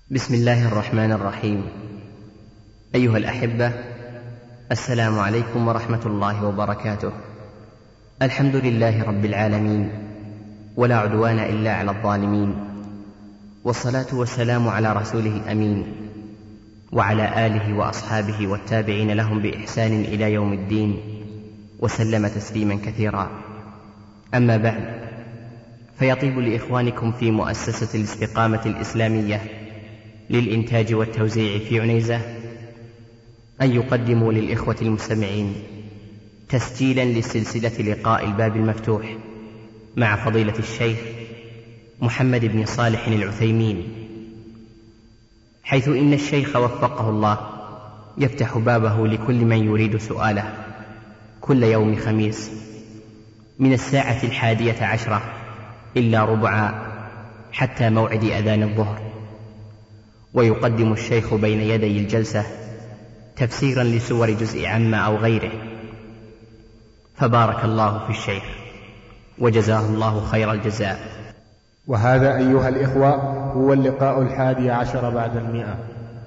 بسم الله الرحمن الرحيم. أيها الأحبة، السلام عليكم ورحمة الله وبركاته. الحمد لله رب العالمين، ولا عدوان إلا على الظالمين، والصلاة والسلام على رسوله الأمين وعلى آله وأصحابه والتابعين لهم بإحسان إلى يوم الدين، وسلم تسليما كثيرا. أما بعد، فيطيب لإخوانكم في مؤسسة الاستقامة الإسلامية للإنتاج والتوزيع في عنيزة أن يقدموا للإخوة المستمعين تسجيلا لسلسلة لقاء الباب المفتوح مع فضيلة الشيخ محمد بن صالح العثيمين، حيث إن الشيخ وفقه الله يفتح بابه لكل من يريد سؤاله كل يوم خميس من 11:10 إلا ربع حتى موعد أذان الظهر، ويقدم الشيخ بين يدي الجلسة تفسيرا لسور جزء عما أو غيره، فبارك الله في الشيخ وجزاه الله خير الجزاء. وهذا أيها الإخوة هو اللقاء 11 بعد 100.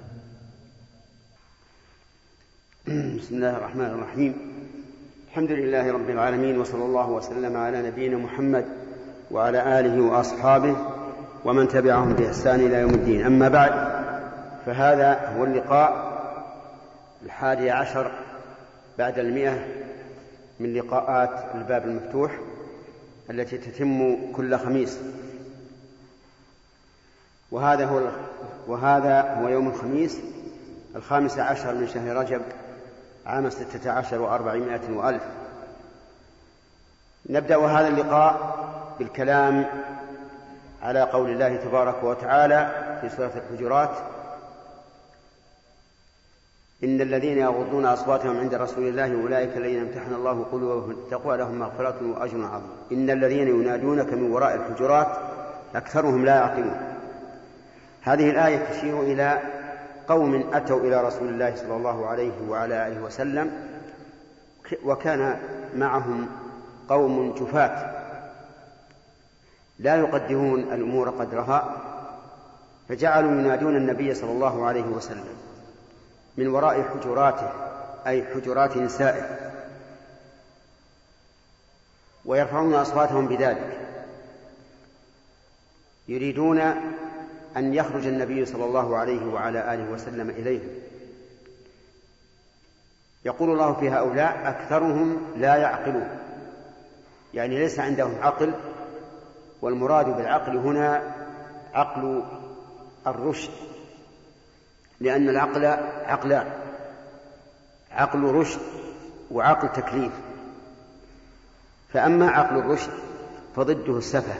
بسم الله الرحمن الرحيم. الحمد لله رب العالمين، وصلى الله وسلم على نبينا محمد وعلى آله وأصحابه ومن تبعهم بإحسان إلى يوم الدين. أما بعد، فهذا هو اللقاء 11 بعد 100 من لقاءات الباب المفتوح التي تتم كل خميس، وهذا هو يوم الخميس 15 من شهر رجب عام 16 و400 وألف. نبدأ هذا اللقاء بالكلام على قول الله تبارك وتعالى في سورة الحجرات: إن الذين يغضون أصواتهم عند رسول الله أولئك الذين امتحن الله قلوبهم للتقوى لهم مغفرة وأجر عظيم. إن الذين ينادونك من وراء الحجرات أكثرهم لا يعقلون. هذه الآية تشير إلى قوم أتوا إلى رسول الله صلى الله عليه وعلى آله وسلم، وكان معهم قوم جفاة لا يقدرون الأمور قدرها، فجعلوا ينادون النبي صلى الله عليه وسلم من وراء حجراته، أي حجرات نسائه، ويرفعون أصواتهم بذلك، يريدون أن يخرج النبي صلى الله عليه وعلى آله وسلم إليهم. يقول الله في هؤلاء: أكثرهم لا يعقلون، يعني ليس عندهم عقل، والمراد بالعقل هنا عقل الرشد، لأن العقل عقلان: عقل رشد وعقل تكليف. فأما عقل الرشد فضده السفه،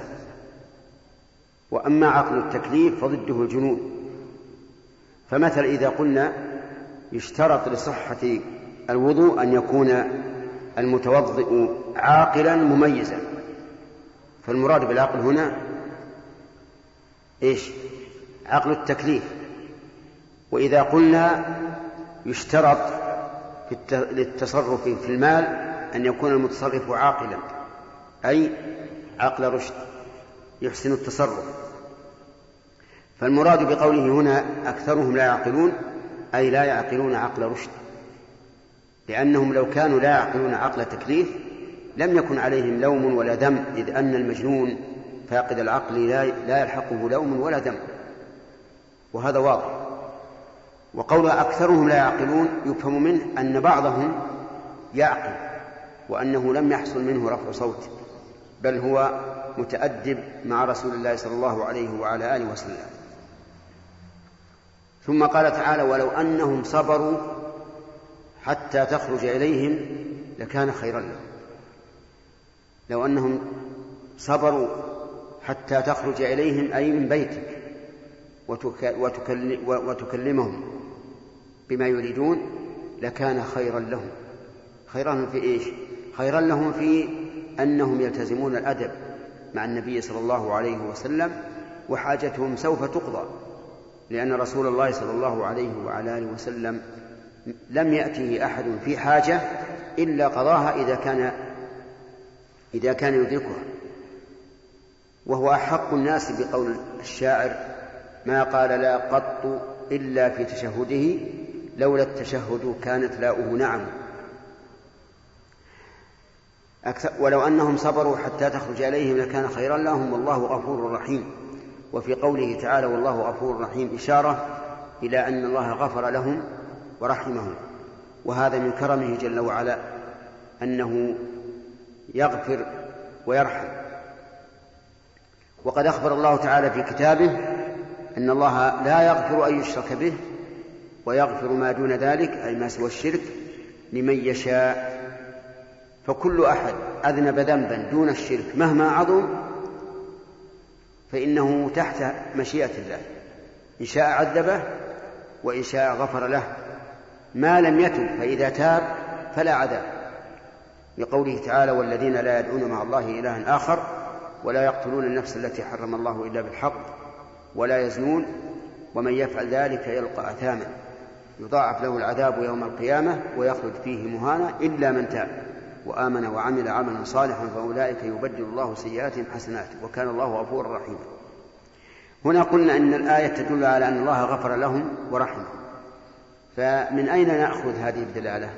وأما عقل التكليف فضده الجنون. فمثل إذا قلنا يشترط لصحة الوضوء أن يكون المتوضئ عاقلا مميزا، فالمراد بالعقل هنا إيش؟ عقل التكليف. وإذا قلنا يشترط للتصرف في المال أن يكون المتصرف عاقلا، أي عقل رشد يحسن التصرف. فالمراد بقوله هنا أكثرهم لا يعقلون، أي لا يعقلون عقل رشد، لأنهم لو كانوا لا يعقلون عقل تكليف لم يكن عليهم لوم ولا دم، إذ أن المجنون فاقد العقل لا يلحقه لوم ولا دم، وهذا واضح. وقول أكثرهم لا يعقلون يفهم منه أن بعضهم يعقل، وأنه لم يحصل منه رفع صوت، بل هو متأدب مع رسول الله صلى الله عليه وعلى آله وسلم. ثم قال تعالى: ولو أنهم صبروا حتى تخرج إليهم لكان خيرا لهم. لو أنهم صبروا حتى تخرج إليهم، أي من بيتك، وتكلمهم بما يريدون، لكان خيرا لهم. خيرا لهم في إيش؟ خيرا لهم في أنهم يلتزمون الأدب مع النبي صلى الله عليه وسلم، وحاجتهم سوف تقضى، لأن رسول الله صلى الله عليه وعلى آله وسلم لم يأته أحد في حاجة إلا قضاها إذا كان يدركها. وهو أحق الناس بقول الشاعر: ما قال لا قط إلا في تشهده لولا التشهد كانت لاؤه نعم. ولو أنهم صبروا حتى تخرج إليهم لكان خيرا لهم والله غفور رحيم. وفي قوله تعالى والله غفور رحيم إشارة إلى أن الله غفر لهم ورحمهم، وهذا من كرمه جل وعلا أنه يغفر ويرحم. وقد أخبر الله تعالى في كتابه أن الله لا يغفر أن يشرك به ويغفر ما دون ذلك أي ما سوى الشرك لمن يشاء. فكل أحد أذنب ذنبا دون الشرك مهما عظم فإنه تحت مشيئة الله، إن شاء عذبه وإن شاء غفر له ما لم يتب، فإذا تاب فلا عذاب، لقوله تعالى والذين لا يدعون مع الله إلها آخر ولا يقتلون النفس التي حرم الله إلا بالحق ولا يزنون ومن يفعل ذلك يلقى أثاما يضاعف له العذاب يوم القيامة ويخلد فيه مهانا إلا من تاب وآمن وعمل عملا صالحا فأولئك يبدل الله سيئاتهم حسنات وكان الله غفورا رحيما. هنا قلنا أن الآية تدل على أن الله غفر لهم ورحمهم، فمن أين نأخذ هذه الدلالة؟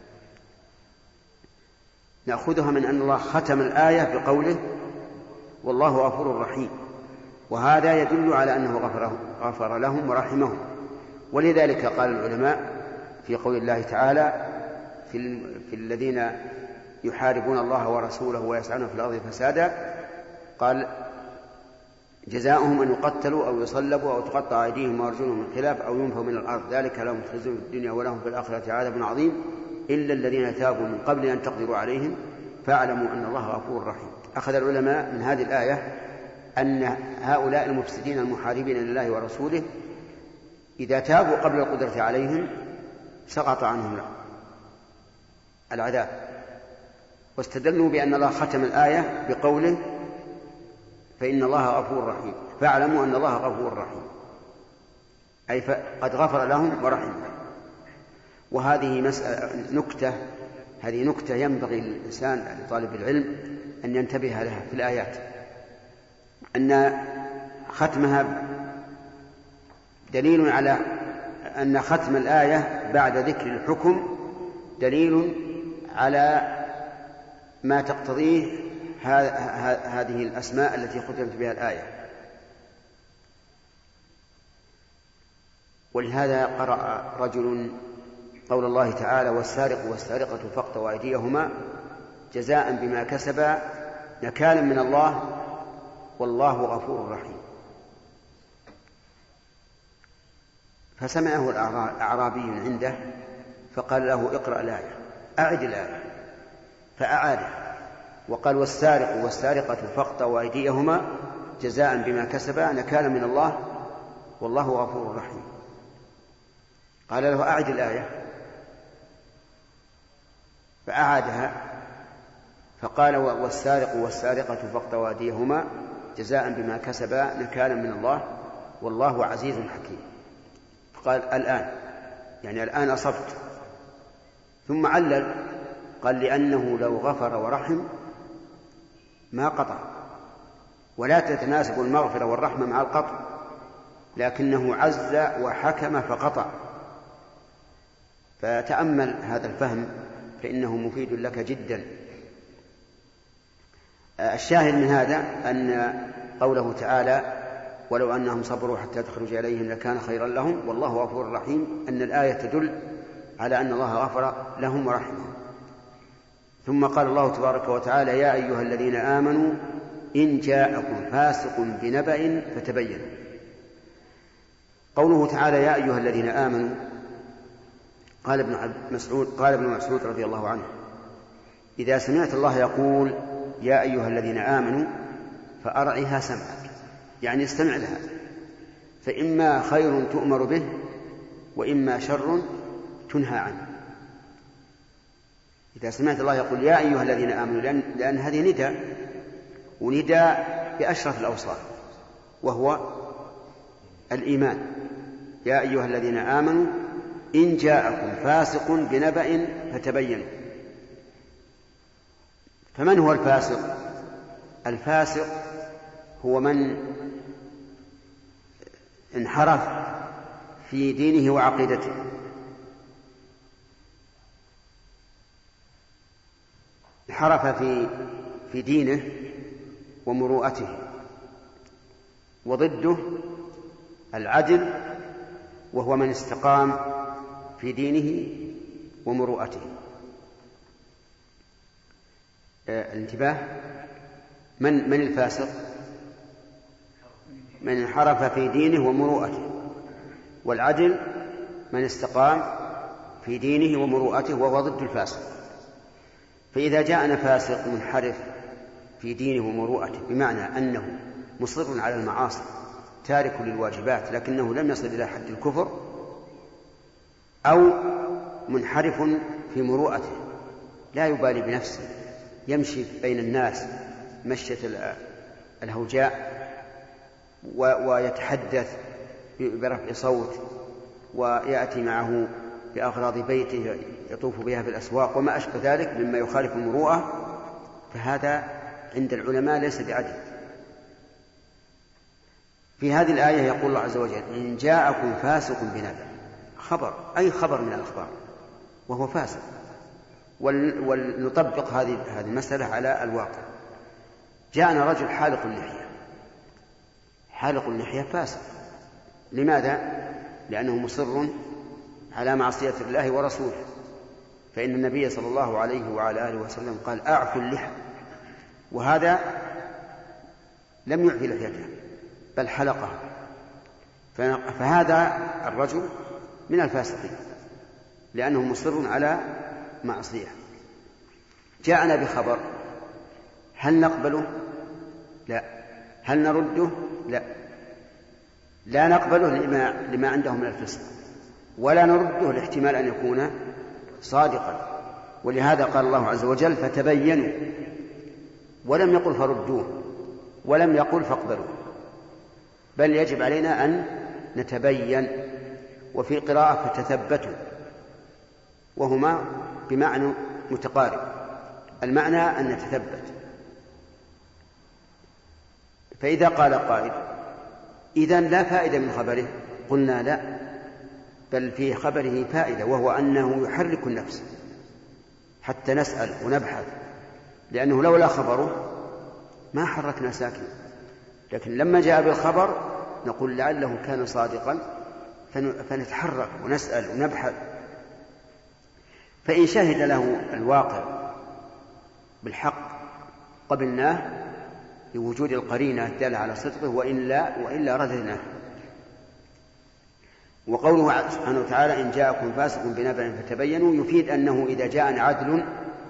نأخذها من أن الله ختم الآية بقوله والله غفور رحيم، وهذا يدل على أنه غفر لهم ورحمهم. ولذلك قال العلماء في قول الله تعالى في الذين يحاربون الله ورسوله ويسعون في الأرض فسادا قال جزاؤهم أن يقتلوا أو يصلبوا أو تقطع أيديهم وأرجلهم من خلاف أو ينفوا من الأرض ذلك لهم خزي في الدنيا ولهم في الآخرة عذاب عظيم إلا الذين تابوا من قبل أن تقدروا عليهم فاعلموا أن الله غفور رحيم. أخذ العلماء من هذه الآية أن هؤلاء المفسدين المحاربين لله ورسوله إذا تابوا قبل القدرة عليهم سقط عنهم العذاب، واستدلوا بأن الله ختم الآية بقوله فإن الله غفور رحيم فاعلموا أن الله غفور رحيم، أي قد غفر لهم ورحمهم. وهذه نكتة، هذه نكتة ينبغي للإنسان لطالب العلم أن ينتبه لها في الآيات، أن ختمها دليل على أن ختم الآية بعد ذكر الحكم دليل على ما تقتضيه هذه الأسماء التي ختمت بها الآية. ولهذا قرأ رجل قول الله تعالى والسارق والسارقة فاقطعوا أيديهما جزاء بما كسبا نكالا من الله والله غفور رحيم، فسمعه أعرابي عنده فقال له اقرأ الآية أعد الآية فأعاده وقال والسارق والسارقة فاقطعوا أيديهما جزاء بما كسبا نكالا من الله والله غفور رحيم. قال له أعد الآية فأعادها فقال والسارق والسارقة فاقطعوا أيديهما جزاء بما كسبا نكالا من الله والله عزيز حكيم. قال الآن يعني الآن أصبت، ثم علل قال لأنه لو غفر ورحم ما قطع، ولا تتناسب المغفرة والرحمة مع القطع، لكنه عز وحكم فقطع. فتأمل هذا الفهم فإنه مفيد لك جدا. الشاهد من هذا أن قوله تعالى ولو أنهم صبروا حتى تخرج إليهم لكان خيرا لهم والله غفور رحيم، أن الآية تدل على أن الله غفر لهم ورحمهم. ثم قال الله تبارك وتعالى يا أيها الذين آمنوا إن جاءكم فاسق بنبأ فتبينوا. قوله تعالى يا أيها الذين آمنوا قال ابن مسعود رضي الله عنه إذا سمعت الله يقول يا أيها الذين آمنوا فأرعها سمعك، يعني استمع لها، فإما خير تؤمر به وإما شر تنهى عنه. إذا سمعت الله يقول يا أيها الذين آمنوا لأن هذه نداء، ونداء بأشرف الأوصاف وهو الإيمان. يا أيها الذين آمنوا إن جاءكم فاسق بنبأ فتبينوا. فمن هو الفاسق؟ الفاسق هو من انحرف في دينه وعقيدته، انحرف في دينه ومروءته، وضده العدل وهو من استقام في دينه ومروءته. الانتباه، من الفاسق؟ من انحرف في دينه ومروءته، والعدل من استقام في دينه ومروءته وهو ضد الفاسق. فإذا جاءنا فاسق منحرف في دينه ومروءته بمعنى أنه مصر على المعاصي تارك للواجبات لكنه لم يصل إلى حد الكفر، أو منحرف في مروءته لا يبالي بنفسه يمشي بين الناس مشية الهوجاء ويتحدث برفع صوت ويأتي معه بأغراض بيته يطوف بها في الأسواق وما أشبه ذلك مما يخالف المروءة، فهذا عند العلماء ليس بعدل. في هذه الآية يقول الله عز وجل: إن جاءكم فاسق بنبأ، خبر أي خبر من الأخبار وهو فاسق. ولنطبق هذه المسألة على الواقع. جاءنا رجل حالق اللحية، حالق اللحية فاسق. لماذا؟ لأنه مصر على معصية الله ورسوله، فإن النبي صلى الله عليه وعلى آله وسلم قال: أعفوا اللحى، وهذا لم يعفي لحيته بل حلقها، فهذا الرجل من الفاسقين لأنه مصر على معصية. جاءنا بخبر، هل نقبله؟ لا. هل نرده؟ لا. لا نقبله لما عنده من الفسق، ولا نرده لاحتمال أن يكون صادقا. ولهذا قال الله عز وجل: فتبينوا، ولم يقل فردوه، ولم يقل فاقبلوا، بل يجب علينا أن نتبين. وفي قراءة فتثبتوا، وهما بمعنى متقارب، المعنى أن نتثبت. فإذا قال قائل: إذن لا فائدة من خبره، قلنا لا، بل في خبره فائدة، وهو أنه يحرك النفس حتى نسأل ونبحث، لأنه لولا خبره ما حركنا ساكن. لكن لما جاء بالخبر نقول لعله كان صادقا، فنتحرك ونسأل ونبحث. فإن شهد له الواقع بالحق قبلناه لوجود القرينة الدالة على صدقه، وإلا رددناه. وقوله سبحانه وتعالى: إن جاءكم فاسق بنبأ فتبينوا، يفيد أنه إذا جاءنا عدل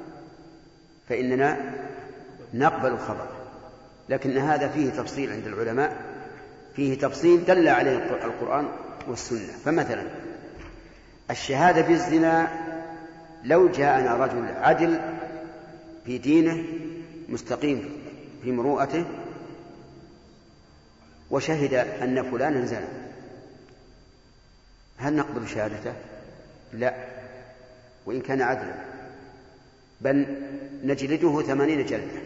فإننا نقبل الخبر. لكن هذا فيه تفصيل عند العلماء، فيه تفصيل دل عليه القرآن والسنة. فمثلا الشهادة بالزنا، لو جاءنا رجل عدل في دينه مستقيم في مروءته وشهد أن فلانا زنى، هل نقبل شهادته؟ لا، وإن كان عدلا، بل نجلده 80 جلدة،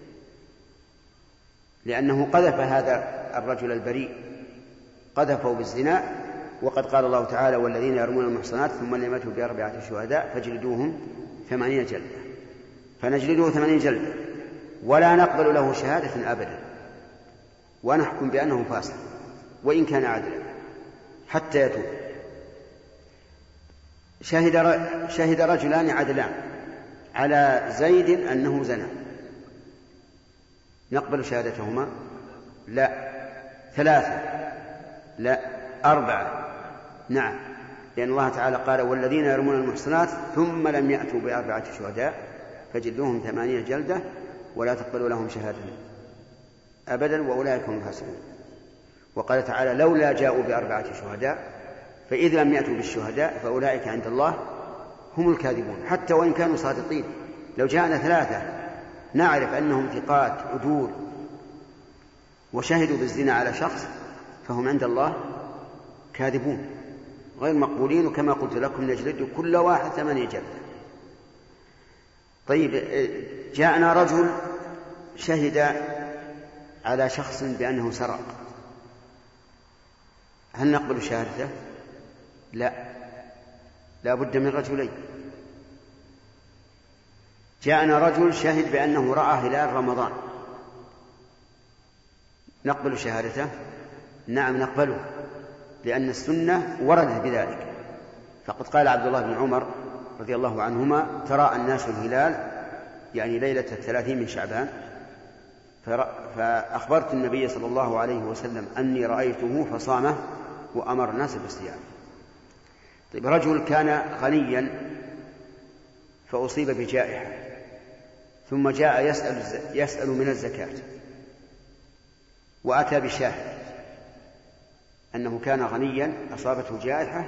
لأنه قذف هذا الرجل البريء، قذفه بالزنا. وقد قال الله تعالى: والذين يرمون المحصنات ثم لم يأتوا ب4 شهداء فاجلدوهم 80 جلدة. فنجلده 80 جلدة ولا نقبل له شهادة أبدا، ونحكم بأنه فاسق وإن كان عدلا حتى يتوب. شهد رجلان عدلان على زيد أنه زنى، نقبل شهادتهما؟ لا. 3؟ لا. 4؟ نعم، لأن الله تعالى قال: والذين يرمون المحصنات ثم لم يأتوا ب4 شهداء فجلدوهم 80 جلدة ولا تقبلوا لهم شهادة أبدا وأولئك هم الفاسقون. وقال تعالى: لولا جاءوا ب4 شهداء فإذا لم يأتوا بالشهداء فأولئك عند الله هم الكاذبون. حتى وإن كانوا صادقين، لو جاءنا 3 نعرف أنهم ثقات عدول وشهدوا بالزنا على شخص، فهم عند الله كاذبون غير مقبولين. وكما قلت لكم نجلد كل واحد 8 جلدة. طيب، جاءنا رجل شهد على شخص بأنه سرق، هل نقبل شهادته؟ لا بد من رجلين. جاءنا رجل شهد بأنه رأى هلال رمضان، نقبل شهادته؟ نعم نقبله، لأن السنة وردت بذلك. فقد قال عبد الله بن عمر رضي الله عنهما: تراءى الناس الهلال يعني ليلة 30 من شعبان، فأخبرت النبي صلى الله عليه وسلم أني رأيته فصامه وأمر الناس بالصيام. طيب، رجل كان غنيا فأصيب بجائحة ثم جاء يسأل من الزكاة، وأتى بشاهد أنه كان غنيا أصابته جائحة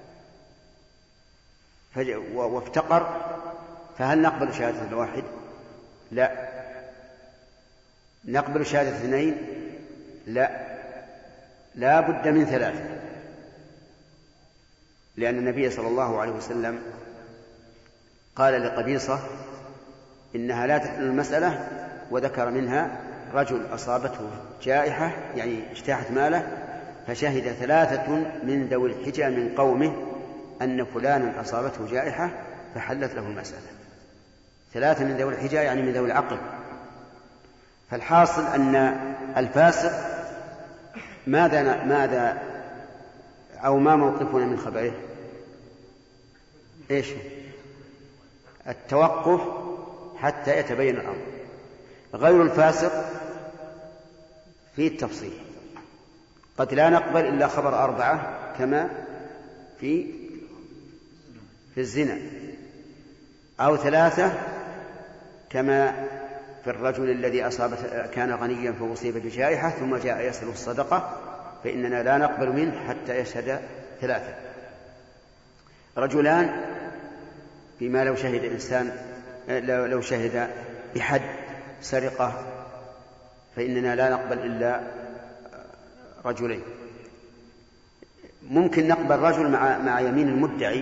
وافتقر، فهل نقبل شهادة الواحد؟ لا. نقبل شهادة اثنين؟ لا بد من ثلاثة، لأن النبي صلى الله عليه وسلم قال لقبيصة إنها لا تحل المسألة، وذكر منها رجل أصابته جائحة يعني اجتاحت ماله، فشهد 3 من ذوي الحجى من قومه أن فلانا أصابته جائحة فحلت له المسألة. 3 من ذوي الحجى يعني من ذوي العقل. فالحاصل أن الفاسق ماذا أو ما موقفنا من خبره؟ إيش؟ التوقف حتى يتبين الأمر. غير الفاسق في التفصيل، قد لا نقبل إلا خبر 4 كما في الزنا، أو 3 كما في الرجل الذي كان غنيا فأصيب بجائحة ثم جاء يسأل الصدقة، فإننا لا نقبل منه حتى يشهد 3. رجلان بما لو شهد إنسان لو شهد بحد سرقة فإننا لا نقبل إلا رجلين. ممكن نقبل رجل مع يمين المدعي،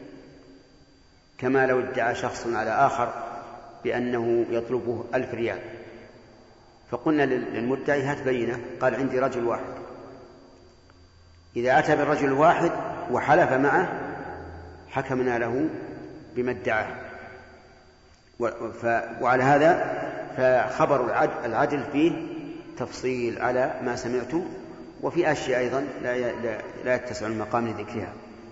كما لو ادعى شخص على آخر بأنه يطلبه 1000 ريال، فقلنا للمدعي هات بينة، قال عندي رجل واحد. إذا أتى بالرجل الواحد وحلف معه حكمنا له بما ادعاه. وعلى هذا فخبر العدل فيه تفصيل على ما سمعته، وفي أشياء أيضا لا يتسع المقام لذكرها.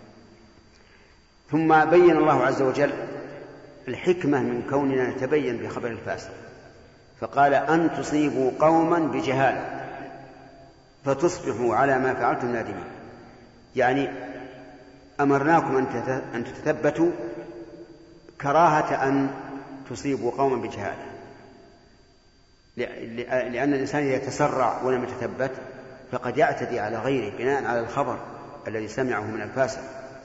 ثم بين الله عز وجل الحكمة من كوننا نتبين بخبر الفاسق، فقال: أن تصيبوا قوما بجهالة فتصبحوا على ما فعلتم نادمين. يعني أمرناكم أن تتثبتوا كراهة أن تصيبوا قوما بجهالة، لأن الإنسان إذا يتسرع ولم يتثبت فقد يعتدي على غيره بناء على الخبر الذي سمعه من الفاسق،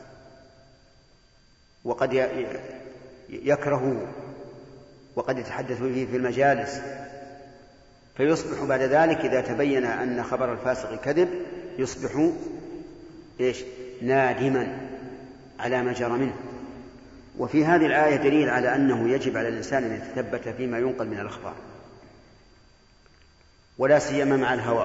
وقد يكرهه وقد يتحدث به في المجالس، فيصبح بعد ذلك إذا تبين أن خبر الفاسق كذب يصبح نادما على ما جرى منه. وفي هذه الآية دليل على أنه يجب على الإنسان أن يتثبت فيما ينقل من الأخبار، ولا سيما مع الهوى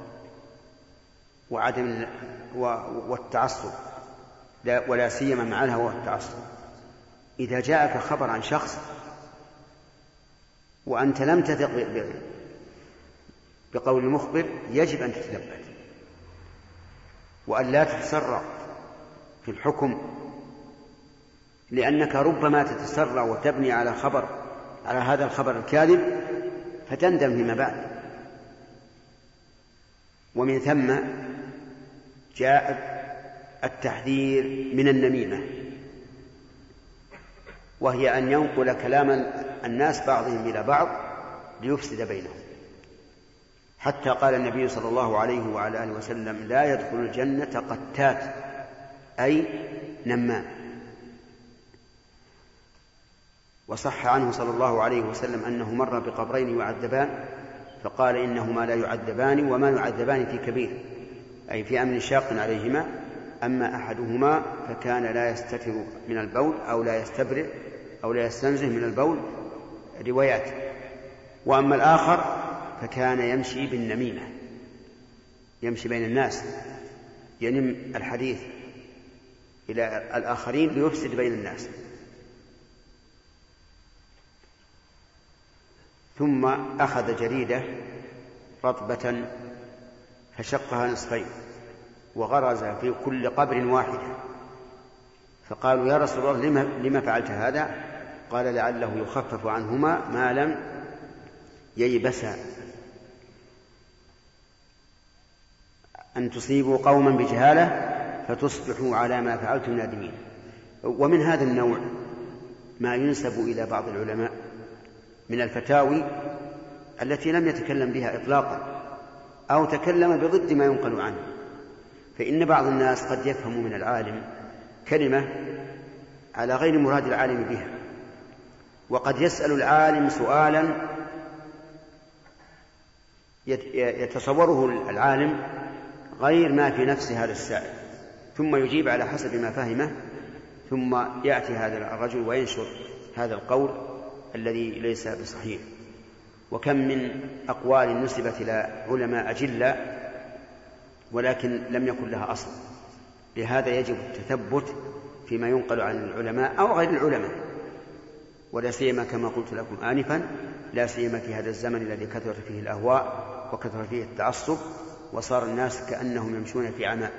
والتعصب، ولا سيما مع الهوى والتعصب. إذا جاءك خبر عن شخص وأنت لم تثق بقول المخبر يجب أن تتثبت وأن لا تتسرع في الحكم، لأنك ربما تتسرع وتبني على هذا الخبر الكاذب فتندم فيما بعد. ومن ثم جاء التحذير من النميمة، وهي أن ينقل كلام الناس بعضهم إلى بعض ليفسد بينهم. حتى قال النبي صلى الله عليه وعلى آله وسلم: لا يدخل الجنة قتات، أي نمام. وصح عنه صلى الله عليه وسلم أنه مر بقبرين يعذبان فقال: إنهما لا يعذبان وما يعذبان في كبير، أي في أمر شاق عليهما، أما أحدهما فكان لا يستتر من البول أو لا يستبرئ أو لا يستنزه من البول، روايات، وأما الآخر فكان يمشي بالنميمة، يمشي بين الناس ينم الحديث إلى الآخرين ليفسد بين الناس. ثم أخذ جريدة رطبة فشقها نصفين وغرز في كل قبر واحدة، فقالوا يا رسول الله لما فعلت هذا؟ قال لعله يخفف عنهما ما لم ييبسا، أن تصيبوا قوما بجهالة فتصبحوا على ما فعلتم نادمين. ومن هذا النوع ما ينسب إلى بعض العلماء من الفتاوي التي لم يتكلم بها إطلاقا أو تكلم بضد ما ينقل عنه. فإن بعض الناس قد يفهم من العالم كلمة على غير مراد العالم بها، وقد يسأل العالم سؤالا يتصوره العالم غير ما في نفس هذا السائل، ثم يجيب على حسب ما فهمه، ثم يأتي هذا الرجل وينشر هذا القول الذي ليس بصحيح. وكم من أقوال نسبت إلى علماء أجلة ولكن لم يكن لها أصل. لهذا يجب التثبت فيما ينقل عن العلماء أو غير العلماء، ولا سيما كما قلت لكم آنفا، لا سيما في هذا الزمن الذي كثرت فيه الأهواء وكثر فيه التعصب وصار الناس كأنهم يمشون في عماء.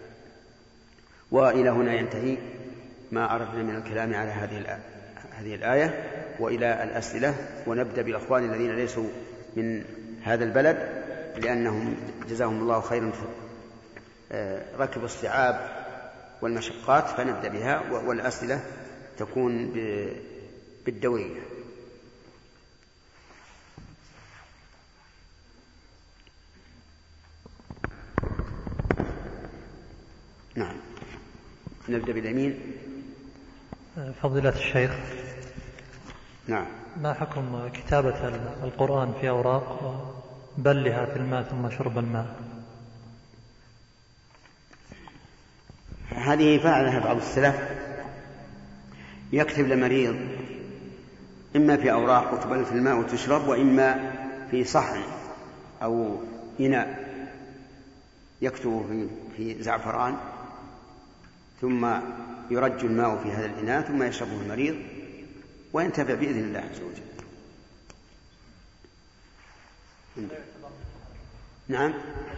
وإلى هنا ينتهي ما أردنا من الكلام على هذه الآية وإلى الأسئلة. ونبدأ بالأخوان الذين ليسوا من هذا البلد لأنهم جزاهم الله خيرا ركبوا الصعاب والمشقات، فنبدأ بها والأسئلة تكون بالدورية. نعم، نبدأ باليمين. فضيلة الشيخ، نعم، ما حكم كتابة القرآن في أوراق وبلها في الماء ثم شرب الماء؟ هذه فعلها بعض السلف، يكتب لمريض إما في أوراق وتبل في الماء وتشرب، وإما في صحن أو إناء يكتب في زعفران ثم يرج الماء في هذا الإناء ثم يشربه المريض وينتفع بإذن الله عز وجل. نعم،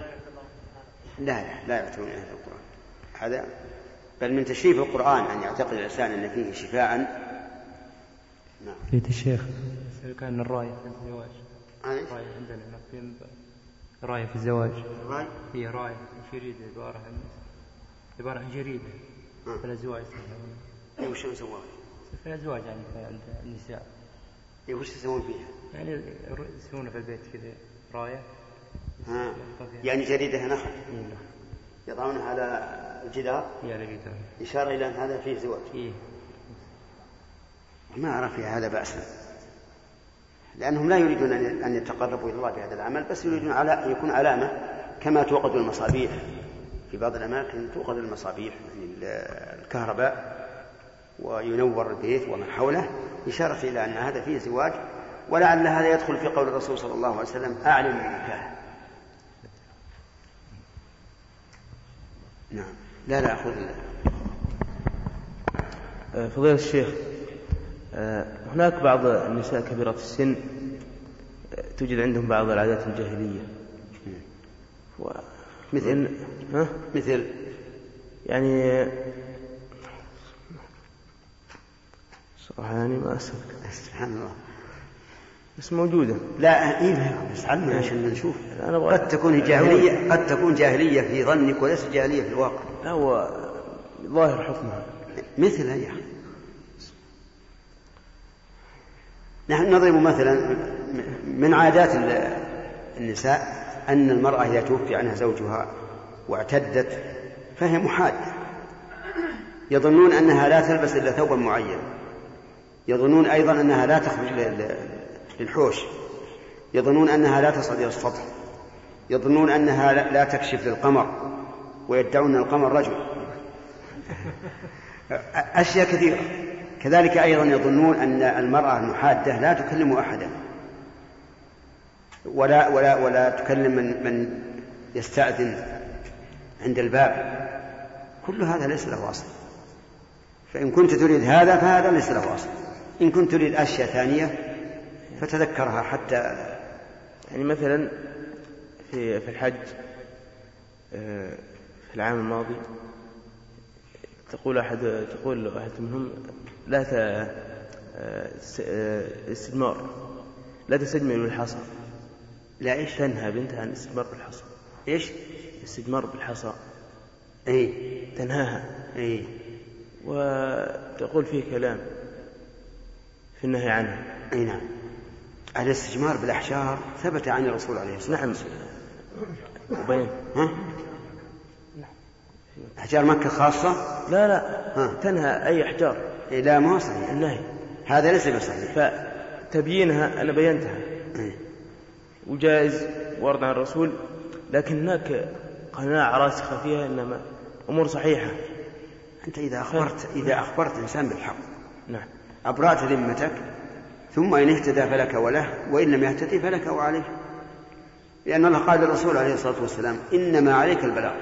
لا يعتبر من هذا القرآن هذا، بل من تشريف القرآن أن يعتقد الإنسان أن فيه شفاء. نعم. فيت الشيخ كان الراية في الزواج، راية عندنا في راية في الزواج، هي راية جريدة عبارة عن جريدة في الأزواج. وش يسوون في الأزواج يعني عند النساء؟ وش يسوون فيها؟ يعني يسوون في البيت كذا راية. يعني جريدة نخل يضعونها على الجدار إشارة إلى أن هذا فيه زواج. ما أرى في هذا بأسا، لأنهم لا يريدون أن يتقربوا إلى الله بهذا العمل، بس يريدون يكون علامة كما توقد المصابيح في بعض الأماكن، توقد المصابيح يعني الكهرباء وينور البيت ومن حوله إشارة إلى أن هذا فيه زواج. ولعل هذا يدخل في قول الرسول صلى الله عليه وسلم أعلن النكاح. نعم، لا أخذ الله. فضيلة الشيخ، هناك بعض النساء كبيرات السن توجد عندهم بعض العادات الجاهلية، مثل يعني صراحة يعني ما أسألك. سبحان الله، بس موجودة. لا بس علمنا عشان نشوف. قد تكون جاهلية، قد تكون جاهلية في ظنك وليس جاهلية في الواقع. لا، هو ظاهر حكمها مثل هي. نحن نضرب مثلا من عادات النساء أن المرأة إذا توفي عنها زوجها واعتدت فهي محادة، يظنون أنها لا تلبس إلا ثوبا معين، يظنون أيضا أنها لا تخرج للحوش، يظنون أنها لا تصعد إلى السطح، يظنون أنها لا تكشف للقمر، ويدعون القمر رجل. أشياء كثيرة. كذلك أيضا يظنون أن المرأة المحادة لا تكلم أحدا ولا تكلم من يستأذن عند الباب، كل هذا ليس له أصل. فإن كنت تريد هذا فهذا ليس له أصل، إن كنت تريد أشياء ثانية فتذكرها. حتى يعني مثلا في الحج في العام الماضي تقول واحد منهم لا استثمار، لا تستثمر بالحصى. لا إيش؟ تنهى بنتها عن الاستثمار بالحصى. إيش؟ استثمار بالحصى. إيه؟ تنهاها. إيه؟ وتقول فيه كلام في النهي عنه. أي نعم. الاستثمار بالأحجار ثبت عن الرسول عليه الصلاة والسلام. وبين أحجار مكة خاصة؟ لا تنهى أي أحجار. إيه لا ما هو صحيح النهي هذا ليس بصحيح. فتبيينها أنا بينتها وجائز ورد عن الرسول، لكن هناك قناعة راسخة فيها إنما أمور صحيحة. أنت إذا أخبرت إنسان بالحق نعم أبرأت ذمتك، ثم إن اهتدى فلك وله، وإن لم يهتدي فلك وعليه، لأن الله قال للرسول عليه الصلاة والسلام إنما عليك البلاغ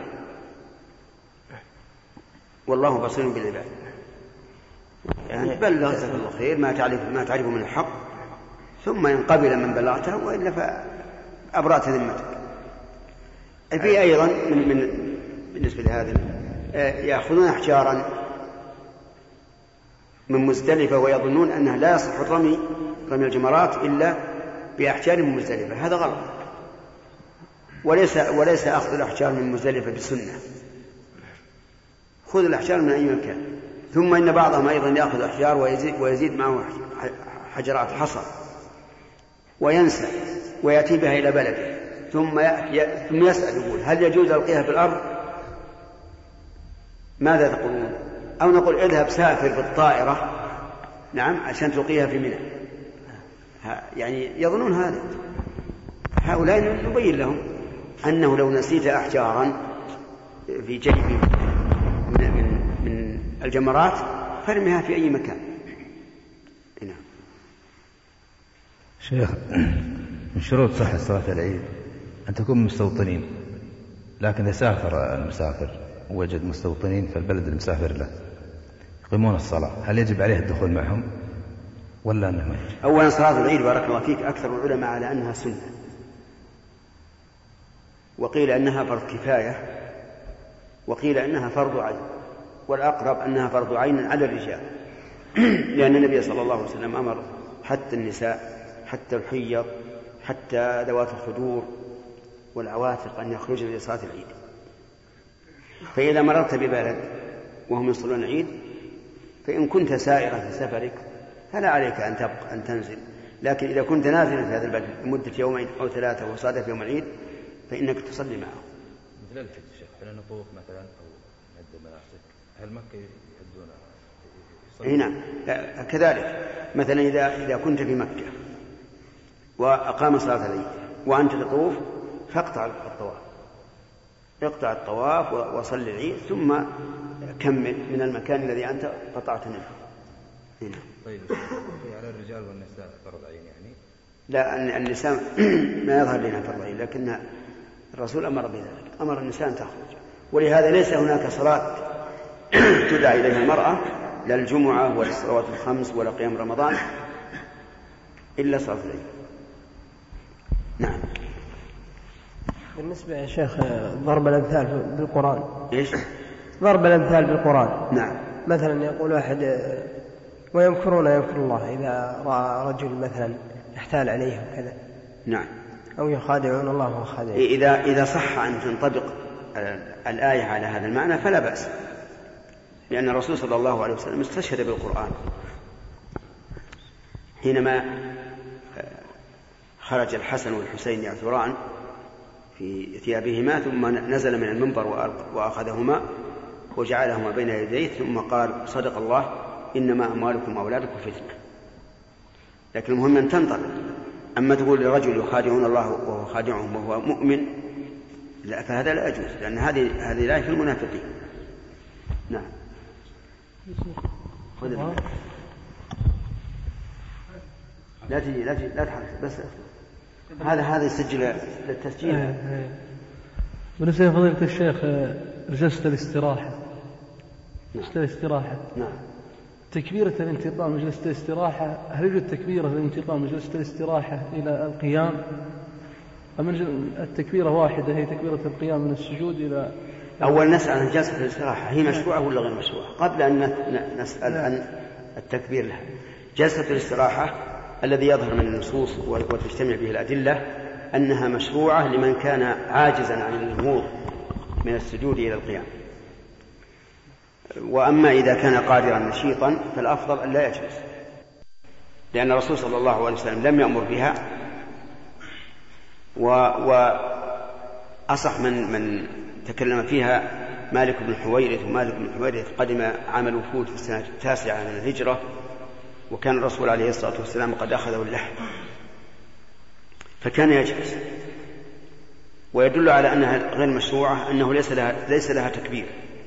والله بصير بالعباد. يعني بلغ جزاك الله خير ما تعرف من الحق، ثم إن قبل من بلغته وإلا فأبرأت ذمتك. في أيضا بالنسبة لهذا يأخذون أحجارا من مزدلفة ويظنون أنه لا يصح رمي الجمرات إلا بأحجار من مزدلفة. هذا غلط، وليس أخذ الأحجار من مزدلفة بالسنة. خذ الأحجار من أي مكان. ثم إن بعضهم أيضا يأخذ أحجار ويزيد معه حجرات حصى وينسى ويأتي بها إلى بلده، ثم يسأل يقول هل يجوز ألقيها في الأرض؟ ماذا تقولون؟ أو نقول اذهب سافر بالطائرة نعم عشان تلقيها في منى. يعني يظنون هذا. هؤلاء نبين لهم أنه لو نسيت أحجارا في جيب من الجمرات فرمها في أي مكان. نعم. شيخ، من شروط صحة صلاة العيد أن تكون مستوطنين، لكن إذا سافر المسافر ووجد مستوطنين في البلد المسافر له يقيمون الصلاة، هل يجب عليه الدخول معهم ولا أنه ما يجب؟ أولا صلاة العيد بارك الله فيك أكثر العلماء على أنها سنة، وقيل أنها فرض كفاية، وقيل أنها فرض عين، والأقرب أنها فرض عين على الرجال، لأن النبي صلى الله عليه وسلم أمر حتى النساء حتى الحيض حتى ذوات الخدور والعواتق أن يخرجن لصلاة العيد. فإذا مررت ببلد وهم يصلون العيد فإن كنت سائرا في سفرك فلا عليك أن تنزل، لكن إذا كنت نازلا في هذا البلد لمدة يومين أو ثلاثة وصادف يوم العيد فإنك تصلي معه. مثل الحج شيخ، حين نطوف مثلا أو نعد مناسك، هل مكة يؤدون؟ نعم كذلك. مثلا إذا كنت في مكة وأقام صلاة العيد وأنت تطوف فاقطع الطواف، اقطع الطواف وصل العيد ثم كمل من المكان الذي أنت قطعت منه. هنا. طيب على الرجال والنساء فرض عين يعني؟ لا، النساء ما يظهر لنا فرض عين، لكن الرسول أمر بذلك، أمر النساء أن تخرج، ولهذا ليس هناك صلاة تدعى إليها المرأة لا الجمعة ولا الصلوات الخمس ولا قيام رمضان إلا صلاة العيد. نعم. بالنسبة يا شيخ ضرب الأمثال بالقرآن، إيش؟ ضرب الأمثال بالقرآن. نعم. مثلا يقول واحد ويمكرون يمكر الله إذا رأى رجل مثلا يحتال عليه وكذا. نعم. أو يخادعون الله وهو خادع. إذا صح أن تنطبق الآية على هذا المعنى فلا بأس، لأن الرسول صلى الله عليه وسلم استشهد بالقرآن حينما خرج الحسن والحسين يعثران في ثيابهما، ثم نزل من المنبر وأخذهما وجعلهما بين يديه ثم قال صدق الله إنما أموالكم وأولادكم فتنة. لكن المهم أن تنطبق. أما تقول لرجل يخادعون الله وهو خادعهم وهو مؤمن لا، فهذا لا يجوز، لأن هذه الآية في المنافقين. نعم. لا تجي لا تحرك بس هذا يسجل للتسجيل. بالنسبة لفضيلة الشيخ جلسة الاستراحة. جلسة الاستراحة. نعم. تكبيرة الانتقال من جلسة الاستراحة، هل يوجد تكبيرة الانتقال من جلسة الاستراحة إلى القيام؟ أم التكبيرة واحدة هي تكبيرة القيام من السجود إلى؟ أول نسأل عن جلسة الاستراحة، هي مشروعة ولا غير مشروعة قبل أن نسأل عن التكبير لها. جلسة الاستراحة الذي يظهر من النصوص وتجتمع به الأدلة أنها مشروعة لمن كان عاجزا عن النهوض من السجود إلى القيام. وأما إذا كان قادرا نشيطا فالأفضل أن لا يجلس، لأن الرسول صلى الله عليه وسلم لم يأمر بها. وأصح من تكلم فيها مالك بن حويرث، ومالك بن حويرث قدم عام الوفود في السنة 9 من الهجرة، وكان الرسول عليه الصلاة والسلام قد أخذه اللحم فكان يجلس. ويدل على أنها غير مشروعة أنه ليس لها تكبير،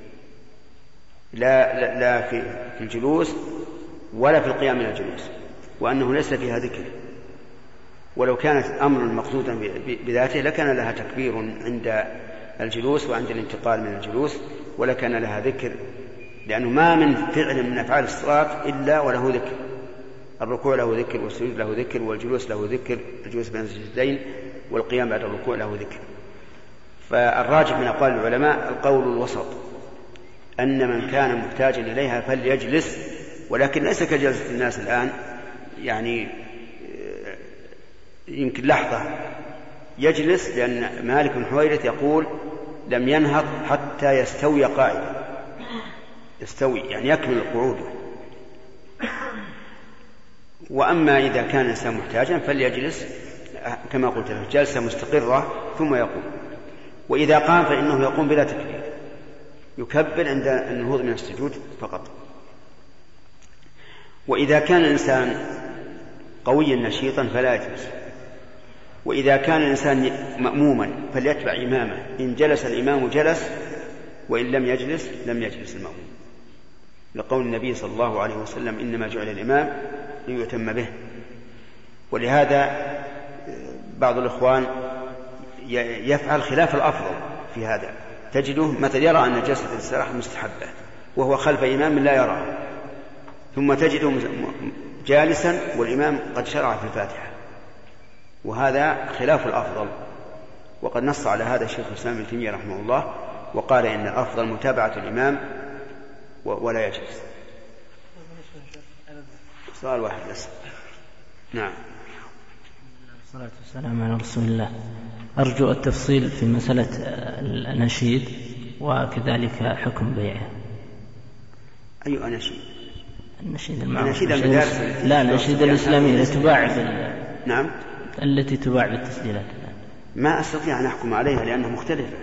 لا في الجلوس ولا في القيام من الجلوس، وأنه ليس فيها ذكر. ولو كانت أمر مقصودا بذاته لكان لها تكبير عند الجلوس وعند الانتقال من الجلوس، ولكان لها ذكر، لأنه ما من فعل من أفعال الصلاة إلا وله ذكر. الركوع له ذكر، والسجود له ذكر، والجلوس له ذكر، الجلوس بين السجدين، والقيام بعد الركوع له ذكر. فالراجح من أقوال العلماء القول الوسط، أن من كان محتاجا إليها فليجلس، ولكن ليس كجلسة الناس الآن، يعني يمكن لحظة يجلس، لأن مالك بن حويرث يقول لم ينهض حتى يستوي قائدا، يستوي يعني يكمل القعود. وأما إذا كان الإنسان محتاجا فليجلس كما قلت له جلسة مستقرة ثم يقوم. وإذا قام فإنه يقوم بلا تكبير، يكبر عند النهوض من السجود فقط. وإذا كان الإنسان قويا نشيطا فلا يجلس. وإذا كان الإنسان مأموما فليتبع إمامه، إن جلس الإمام جلس، وإن لم يجلس لم يجلس المأموم، لقول النبي صلى الله عليه وسلم إنما جعل الإمام ليؤتم به. ولهذا بعض الإخوان يفعل خلاف الأفضل في هذا، تجده مثل يرى أن جلسة الاستراحة مستحبة وهو خلف إمام لا يراه، ثم تجده جالسا والإمام قد شرع في الفاتحة، وهذا خلاف الأفضل. وقد نص على هذا الشيخ الإسلام ابن تيمية رحمه الله، وقال إن الأفضل متابعة الإمام ولا يجلس. سؤال واحد بس. نعم. الصلاة والسلام على رسول الله. أرجو التفصيل في مسألة النشيد وكذلك حكم بيعه. أي أناشيد؟ النشيد المعروف. لا، النشيد الإسلامية التي تباع نعم، التي تباع بالتسجيلات. ما أستطيع أن أحكم عليها لأنها مختلفة،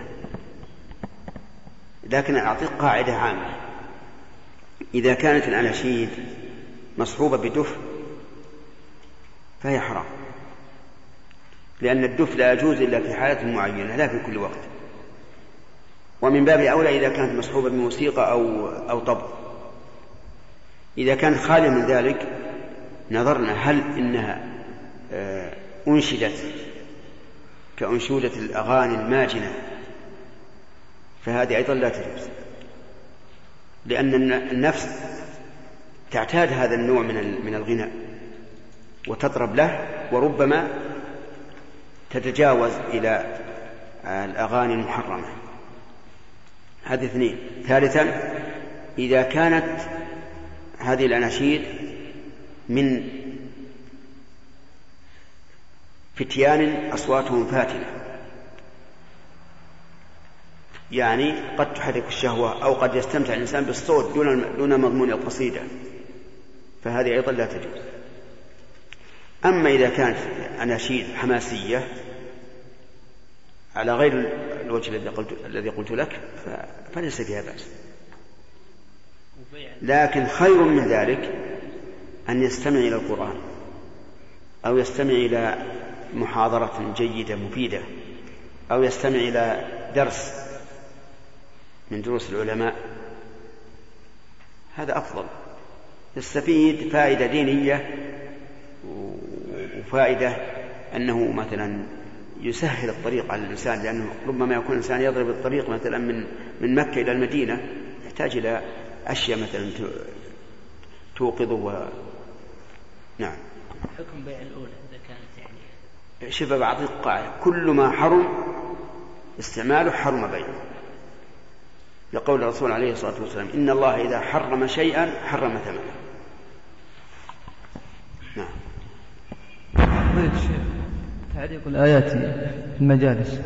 لكن أعطيك قاعدة عامة. إذا كانت الأناشيد مصحوبة بدف فهي حرام، لأن الدف لا يجوز إلا في حالة معينة لا في كل وقت. ومن باب أولى إذا كانت مصحوبة بموسيقى أو طبل. إذا كانت خالية من ذلك نظرنا هل إنها أنشدت كأنشودة الأغاني الماجنة، فهذه أيضا لا تجوز، لأن النفس تعتاد هذا النوع من الغناء وتطرب له، وربما تتجاوز إلى الأغاني المحرمة. هذه اثنين. ثالثا، إذا كانت هذه الأناشيد من فتيان أصواتهم فاتنة، يعني قد تحرك الشهوة أو قد يستمتع الإنسان بالصوت دون مضمون القصيدة، فهذه أيضا لا تجوز. أما إذا كانت أناشيد حماسية على غير الوجه الذي قلت لك فليس فيها بأس. لكن خير من ذلك أن يستمع إلى القرآن أو يستمع إلى محاضرة جيدة مفيدة أو يستمع إلى درس من دروس العلماء، هذا أفضل، يستفيد فائدة دينية وفائدة أنه مثلا يسهل الطريق على الإنسان، لأنه ربما يكون الإنسان يضرب الطريق مثلا من مكة إلى المدينة، يحتاج إلى أشياء مثلا توقظه نعم. حكم بيع الأولى إذا كانت يعني شوف بعض قاعدة، كل ما حرم استعماله حرم بيعه، لقول الرسول عليه الصلاة والسلام إن الله إذا حرم شيئا حرم ثمنه. نعم. تعليق الآيات في المجالس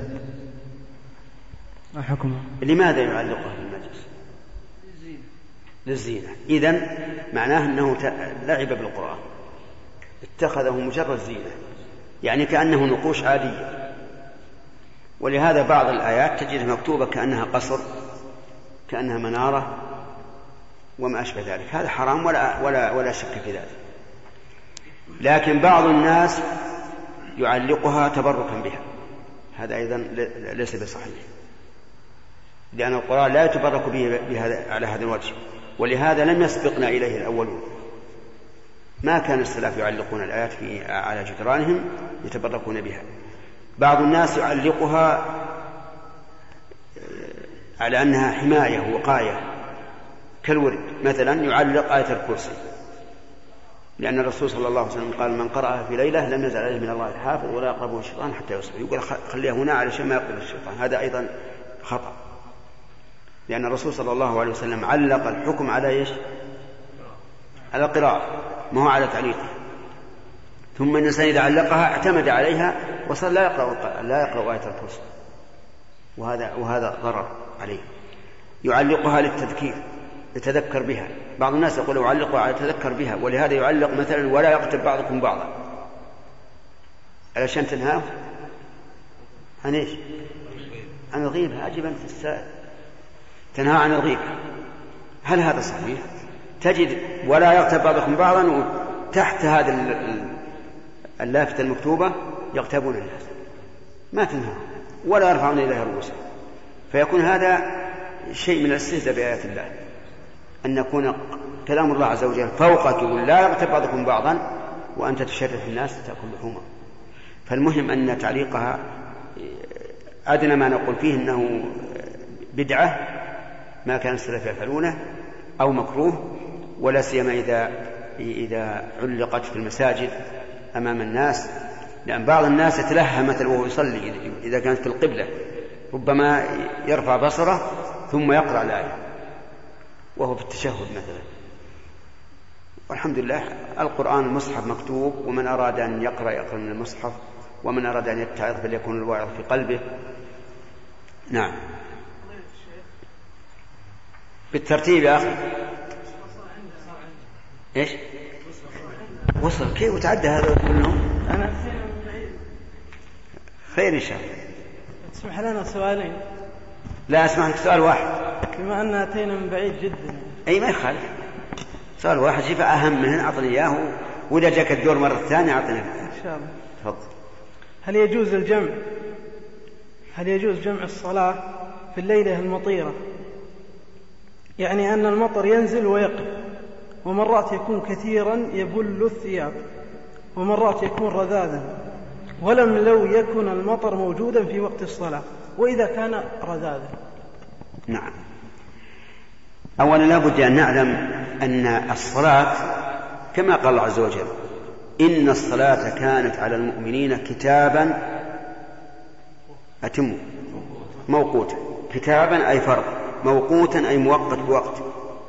ما حكمها؟ لماذا يعلقها في المجلس؟ للزينة. إذن معناه أنه لعب بالقرآن، اتخذه مجرد زينة، يعني كأنه نقوش عادية. ولهذا بعض الآيات تجدها مكتوبة كأنها قصر، كأنها منارة وما أشبه ذلك، هذا حرام ولا شك في ذلك. لكن بعض الناس يعلقها تبركا بها، هذا أيضا ليس بصحيح، لأن القرآن لا يتبرك به على هذا الوجه، ولهذا لم يسبقنا إليه الأولون. ما كان السلف يعلقون الآيات على جدرانهم يتبركون بها. بعض الناس يعلقها على أنها حماية وقاية كالورد، مثلا يعلق آية الكرسي، لأن الرسول صلى الله عليه وسلم قال من قرأها في ليلة لم يزل عليه من الله الحافظ ولا يقربه الشيطان حتى يصبح. يقول خليها هنا علشان ما يقرب الشيطان، هذا أيضا خطأ، لأن الرسول صلى الله عليه وسلم علق الحكم على إيش؟ على القراءة، ما هو على تعليقه. ثم الإنسان إذا علقها اعتمد عليها وصل لا يقرأ آية الكرسي، وهذا ضرر عليه. يعلقها للتذكير، يتذكر بها. بعض الناس يقول يعلقها على يتذكر بها، ولهذا يعلق مثلا ولا يقتل بعضكم بعضا، علشان تنهاه عن إيش؟ عن الغيبة. أجب أنت السائل، تنهى عن الغيبة، هل هذا صحيح؟ تجد ولا يغتب بعضكم بعضا، وتحت هذا اللافتة المكتوبة يغتابون الناس، ما تنهى ولا يرفعون إليها رؤوسهم. فيكون هذا شيء من الاستهزاء بآيات الله، أن يكون كلام الله عز وجل فوقك، لا يغتب بعضكم بعضا وأنت تشرف الناس تأكل لحومهم. فالمهم أن تعليقها أدنى ما نقول فيه أنه بدعة ما كان السلف يفعلونه أو مكروه، ولا سيما إذا علقت في المساجد أمام الناس، لأن بعض الناس يتلهى مثلا وهو يصلي إذا كانت في القبلة، ربما يرفع بصره ثم يقرأ الآية وهو في التشهد مثلا. والحمد لله القرآن المصحف مكتوب، ومن أراد أن يقرأ من المصحف، ومن أراد أن يتعظ فليكن الواعظ في قلبه. نعم. بالترتيب يا أخي. إيش؟ وصل كيف وتعدى هذا كلهم؟ أنا خير إن شاء الله. اسمح لنا سؤالين. لا أسمح لك سؤال واحد. بما أن أتينا من بعيد جدا. أي ما يخالف، سؤال واحد شوف أهم منه أعطني إياه، وإذا جاك الدور مرة ثانية أعطني. إن شاء الله. تفضل. هل يجوز جمع الصلاة في الليلة المطيرة؟ يعني أن المطر ينزل ويقف، ومرات يكون كثيرا يبل الثياب، ومرات يكون رذاذا، ولم لو يكن المطر موجودا في وقت الصلاة، وإذا كان رذاذا. نعم. أولا لا بد أن نعلم أن الصلاة كما قال الله عز وجل إن الصلاة كانت على المؤمنين كتابا أتموا موقوتا. كتابا أي فرض، موقوتا أي موقت بوقت،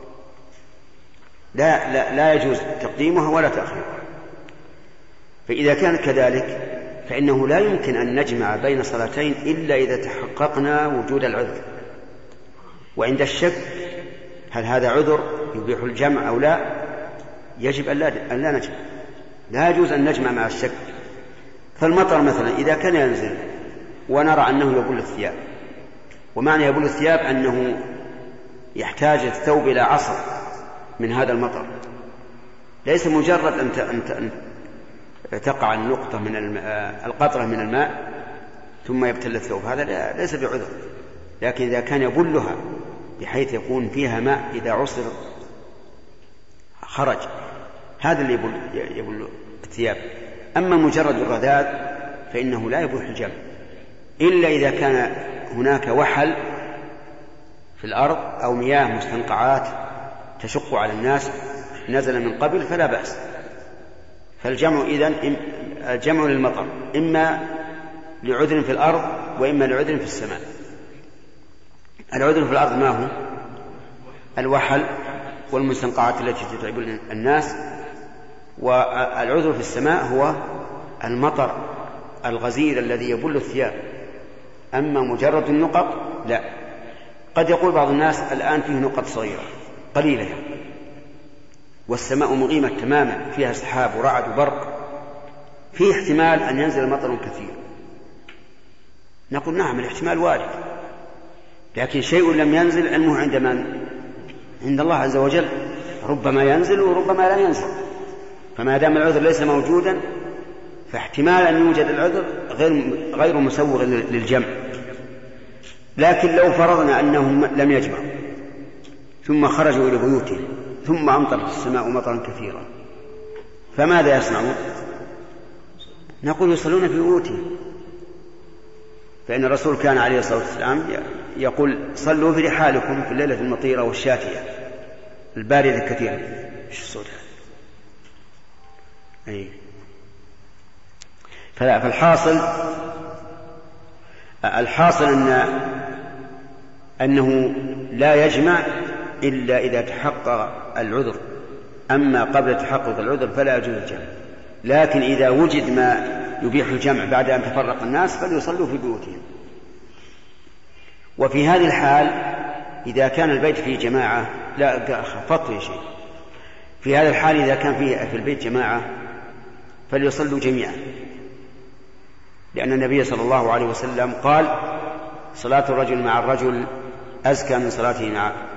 لا يجوز تقديمها ولا تأخيرها. فإذا كانت كذلك فإنه لا يمكن أن نجمع بين صلاتين إلا إذا تحققنا وجود العذر. وعند الشك هل هذا عذر يبيح الجمع أو لا، يجب أن لا نجمع، لا يجوز أن نجمع مع الشك. فالمطر مثلا إذا كان ينزل ونرى أنه يبل الثياب، ومعنى يبل الثياب أنه يحتاج الثوب إلى عصر من هذا المطر، ليس مجرد أن تقع النقطة من القطرة من الماء ثم يبتل الثوب، هذا ليس بعذر. لكن إذا كان يبلها بحيث يكون فيها ماء إذا عصر خرج، هذا اللي يبل الثياب. أما مجرد الرذاذ فإنه لا يبوح الجمع، إلا إذا كان هناك وحل في الأرض أو مياه مستنقعات تشق على الناس نزل من قبل فلا بأس. فالجمع إذن الجمع للمطر إما لعذر في الأرض وإما لعذر في السماء. العذر في الأرض ما هو؟ الوحل والمستنقعات التي تتعب الناس، والعذر في السماء هو المطر الغزير الذي يبل الثياب. أما مجرد النقط لا. قد يقول بعض الناس الآن فيه نقط صغيرة قليلة والسماء مغيمة تماما فيها سحاب ورعد وبرق، فيه احتمال أن ينزل مطر كثير. نقول نعم الاحتمال وارد، لكن شيء لم ينزل علمه عند من؟ عند الله عز وجل، ربما ينزل وربما لا ينزل. فما دام العذر ليس موجودا فاحتمال أن يوجد العذر غير مسوغ للجمع. لكن لو فرضنا أنهم لم يجمعوا ثم خرجوا إلى بيوتهم ثم أمطرت السماء مطرا كثيرا فماذا يصنعون؟ نقول يصلون في بيوتهم، فإن الرسول كان عليه الصلاة والسلام يقول صلوا في رحالكم في الليلة المطيرة والشاتية الباردة الكثيرة. ايش الصوت هذا؟ فالحاصل أنه لا يجمع إلا إذا تحقق العذر، أما قبل تحقق العذر فلا يجوز الجمع. لكن إذا وجد ما يبيح الجمع بعد أن تفرق الناس فليصلوا في بيوتهم. وفي هذه الحال إذا كان البيت فيه جماعة لا خفضت يا شيء، في هذه الحال إذا كان في البيت جماعة فليصلوا جميعا، لأن النبي صلى الله عليه وسلم قال صلاة الرجل مع الرجل أزكى من صلاته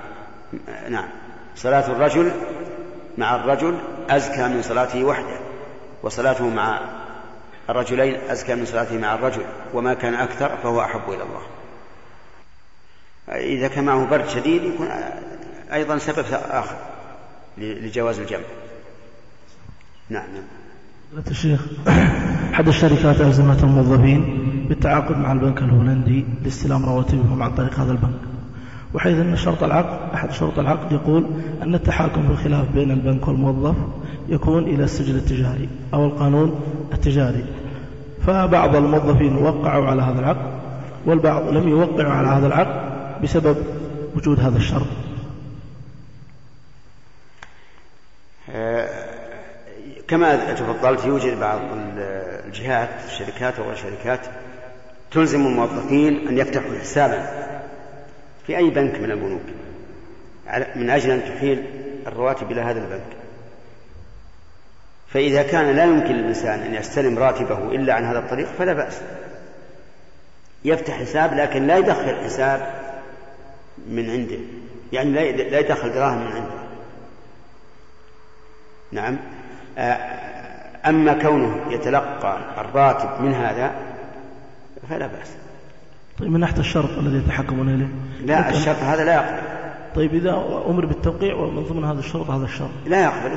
صلاة الرجل مع الرجل أزكى من صلاته وحده، وصلاته مع الرجلين أزكى من صلاته مع الرجل، وما كان أكثر فهو أحب إلى الله. إذا كان معه برد شديد يكون أيضا سبب آخر لجواز الجمع. نعم. الشيخ، أحد الشركات ألزمت الموظفين بالتعاقد مع البنك الهولندي لاستلام رواتبهم عن طريق هذا البنك، وحيث أن أحد شروط العقد يقول أن التحاكم في الخلاف بين البنك والموظف يكون إلى السجل التجاري أو القانون التجاري. فبعض الموظفين وقعوا على هذا العقد والبعض لم يوقعوا على هذا العقد بسبب وجود هذا الشرط. كما تفضلت يوجد بعض الجهات الشركات والشركات تلزم الموظفين أن يفتحوا حسابا في أي بنك من البنوك من أجل أن تحيل الرواتب إلى هذا البنك. فإذا كان لا يمكن للإنسان أن يستلم راتبه إلا عن هذا الطريق فلا بأس، يفتح حساب لكن لا يدخل حساب من عنده، يعني لا يدخل دراهم من عنده. نعم. أما كونه يتلقى الراتب من هذا فلا بأس. طيب من ناحية الشرط الذي يتحكمون إليه؟ لا، الشرط هذا لا يقبل. طيب إذا أمر بالتوقيع ومن ضمن هذا الشرط هذا الشرط لا يقبل.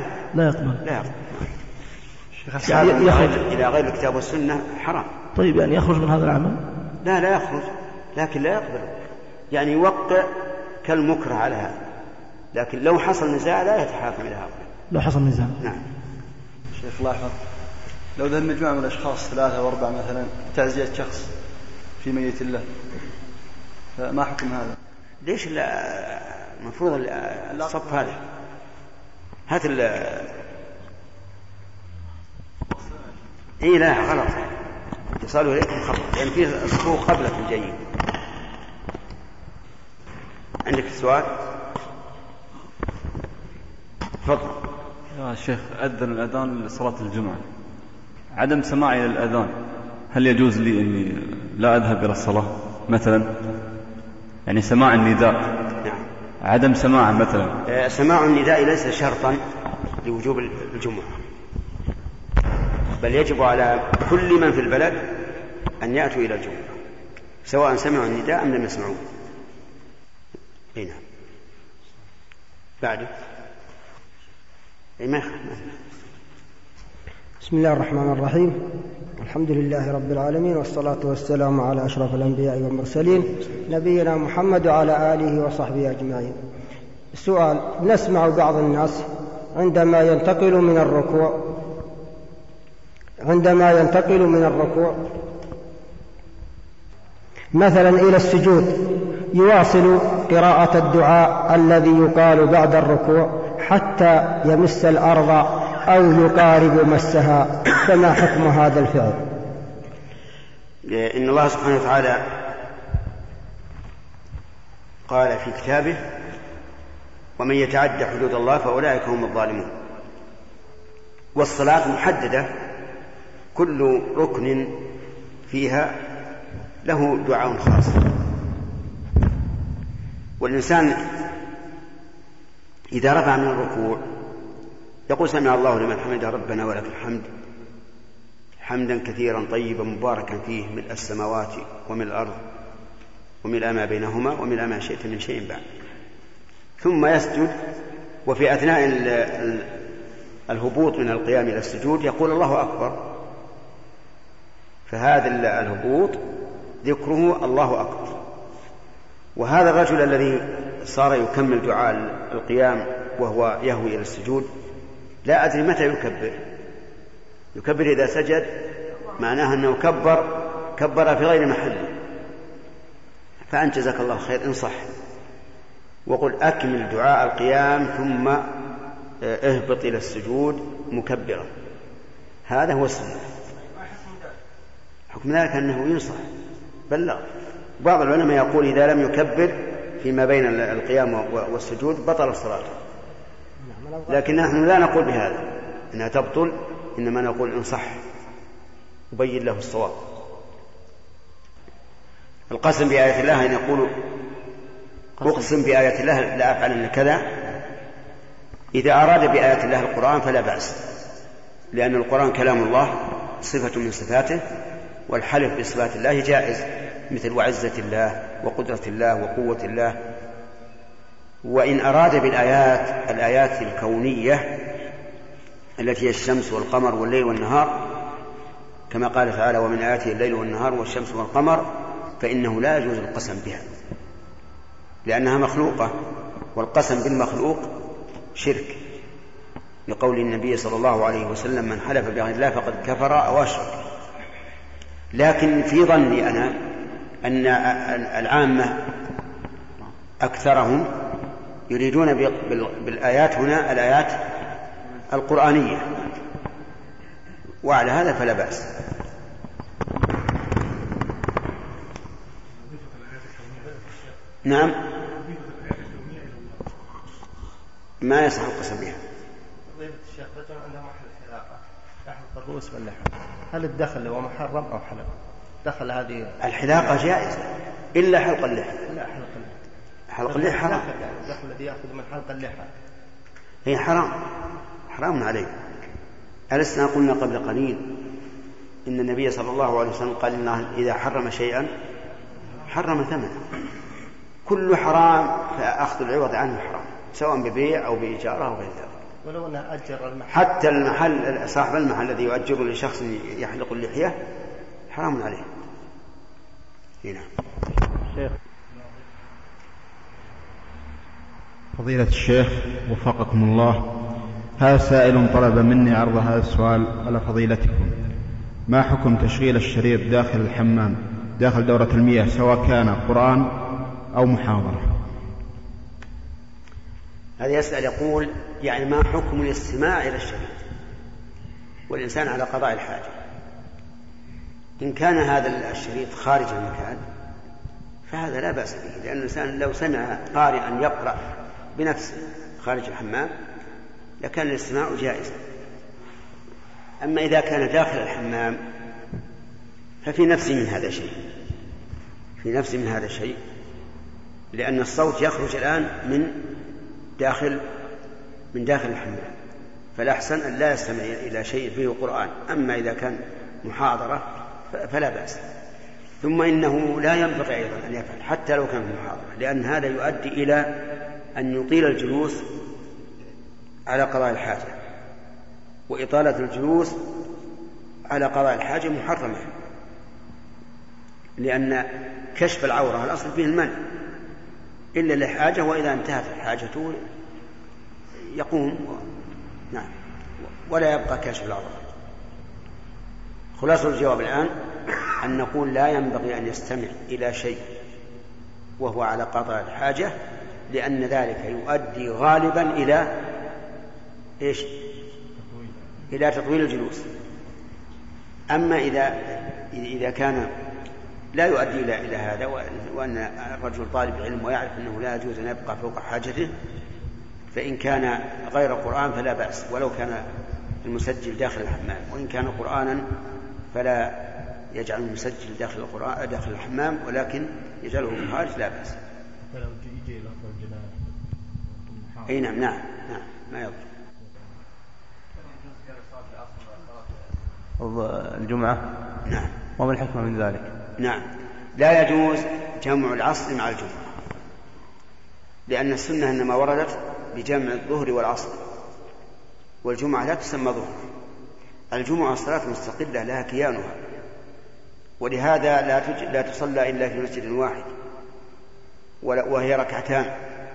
يعني يخرج إلى غير الكتاب والسنة حرام. طيب يعني يخرج من هذا العمل؟ لا يخرج، لكن لا يقبل، يعني يوقع كالمكره على هذا، لكن لو حصل نزاع لا يتحاكم إلى هذا. لو حصل نزاع. نعم. شيخ الله يحفظك، لو ذهب مجموعة من الأشخاص 3 و4 مثلا تعزية شخص في ميت الله، ما حكم هذا؟ ليش المفروض الصف هذا هات لا غلط، اتصالوا إليكم خطأ، لأن فيه صفوف قبلكم جيد. عندك سؤال؟ تفضل. يا شيخ، أذن الأذان لصلاة الجمعة، عدم سماعي للأذان هل يجوز لي أني لا أذهب إلى الصلاة مثلا؟ يعني سماع النداء. نعم. عدم سماع مثلا. سماع النداء ليس شرطا لوجوب الجمعة، بل يجب على كل من في البلد أن يأتوا إلى الجمعة سواء سمعوا النداء أم لم يسمعوه. هنا بعد ما بسم الله الرحمن الرحيم. الحمد لله رب العالمين، والصلاة والسلام على أشرف الأنبياء والمرسلين نبينا محمد وعلى آله وصحبه أجمعين. السؤال: نسمع بعض الناس عندما ينتقل من الركوع مثلا إلى السجود يواصل قراءة الدعاء الذي يقال بعد الركوع حتى يمس الأرض أو يقارب مسها، فما حكم هذا الفعل؟ إن الله سبحانه وتعالى قال في كتابه: ومن يتعدى حدود الله فأولئك هم الظالمون. والصلاة محددة، كل ركن فيها له دعاء خاص، والإنسان إذا رفع من الركوع يقول: سمع الله لمن حمده ربنا ولك الحمد حمدا كثيرا طيبا مباركا فيه ملء السماوات وملء الأرض وملء ما بينهما وملء ما شئت من شيء بعد. ثم يسجد، وفي أثناء الهبوط من القيام إلى السجود يقول: الله أكبر. فهذا الهبوط ذكره الله أكبر. وهذا الرجل الذي صار يكمل دعاء القيام وهو يهوي إلى السجود، لا أدري متى يكبر إذا سجد، معناها أنه كبر في غير محله. فأنت جزاك الله خير إن صح، وقل أكمل دعاء القيام ثم اهبط إلى السجود مكبرا. هذا هو السنة. حكم ذلك أنه ينصح بلغ. بعض العلماء يقول: إذا لم يكبر فيما بين القيام والسجود بطل الصلاة. لكن نحن لا نقول بهذا إنها تبطل، إنما نقول إن صح وبين له الصواب. القسم بآية الله أن يقول: أقسم بآية الله لا أفعلن كذا. إذا أراد بآية الله القرآن فلا بأس، لأن القرآن كلام الله، صفة من صفاته، والحلف بصفات الله جائز، مثل وعزة الله وقدرة الله وقوة الله. وإن أراد بالآيات الآيات الكونية التي هي الشمس والقمر والليل والنهار، كما قال تعالى: ومن آياته الليل والنهار والشمس والقمر، فإنه لا يجوز القسم بها، لأنها مخلوقة، والقسم بالمخلوق شرك، لقول النبي صلى الله عليه وسلم: من حلف بغير الله فقد كفر أو أشرك. لكن في ظني أنا أن العامة أكثرهم يريدون بالآيات هنا الآيات القرآنية، وعلى هذا فلا بأس. نعم، ما يصح القسم بها. فضيلة الشيخ، رجل عنده محل حلاقة يحلق الرؤوس واللحم، هل الدخل هو محرم أو حلال؟ دخل هذه الحلاقة جائزة إلا حلق اللحى. لا، حلق اللحى حرام. الدخل الذي يأخذ من حلق اللحى هي حرام عليه. ألسنا قلنا قبل قليل إن النبي صلى الله عليه وسلم قال: إنه إذا حرم شيئا حرم ثمنه. كل حرام فأخذ العوض عنه حرام، سواء ببيع أو بإجارة أو غير ذلك. ولو أنه أجر المحل، حتى المحل، صاحب المحل الذي يؤجر لشخص يحلق اللحية حرام عليه. هنا شيخ. فضيلة الشيخ وفقكم الله، هذا سائل طلب مني عرض هذا السؤال على فضيلتكم: ما حكم تشغيل الشريط داخل الحمام داخل دورة المياه، سواء كان قرآن أو محاضرة؟ هذا يسأل يقول: يعني ما حكم الاستماع إلى الشريط والإنسان على قضاء الحاجة؟ إن كان هذا الشريط خارج المكان فهذا لا بأس به، لأن الإنسان لو سمع قارئا يقرأ بنفسه خارج الحمام لكان الاستماع جائزا. أما إذا كان داخل الحمام ففي نفسي من هذا شيء، لأن الصوت يخرج الآن من داخل الحمام، فالأحسن أن لا يستمع إلى شيء فيه قرآن. أما إذا كان محاضرة فلا بأس. ثم إنه لا ينبغي أيضا أن يفعل حتى لو كان محاضرة، لأن هذا يؤدي إلى أن يطيل الجلوس على قضاء الحاجة، وإطالة الجلوس على قضاء الحاجة محرمة، لأن كشف العورة الأصل فيه المنع إلا لحاجة، وإذا انتهت حاجته يقوم نعم ولا يبقى كشف العورة. خلاصة الجواب الآن أن نقول لا ينبغي أن يستمع إلى شيء وهو على قضاء الحاجة، لأن ذلك يؤدي غالبا إلى إيش؟ إلى تطويل الجلوس. أما إذا كان لا يؤدي إلى هذا، وأن الرجل طالب علم ويعرف أنه لا يجوز أن يبقى فوق حاجته، فإن كان غير قرآن فلا بأس، ولو كان المسجل داخل الحمام، وإن كان قرآنا فلا يجعل المسجل داخل الحمام، ولكن يجعله في الخارج لا بأس. أي نعم ما يضر. الجمعة نعم. وما الحكمة من ذلك؟ نعم، لا يجوز جمع العصر مع الجمعة، لأن السنة إنما وردت بجمع الظهر والعصر، والجمعة لا تسمى ظهر. الجمعة صلاة مستقلة لها كيانها، ولهذا لا تصلى إلا في مسجد واحد، وهي ركعتان،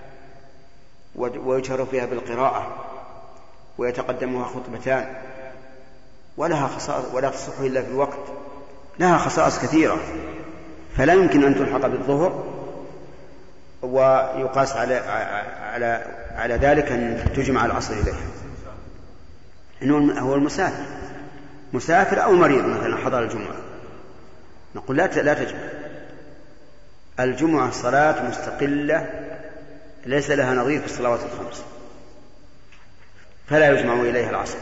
ويجهر فيها بالقراءة، ويتقدمها خطبتان، ولها خصائص، ولا تصح إلا في الوقت، لها خصائص كثيرة، فلا يمكن أن تلحق بالظهر ويقاس على ذلك أن تجمع العصر إليها. إنه هو مسافر أو مريض مثلا حضر الجمعة، نقول لا تجمع. الجمعة صلاة مستقلة ليس لها نظير في الصلوات الخمس، فلا يجمع إليها العصر.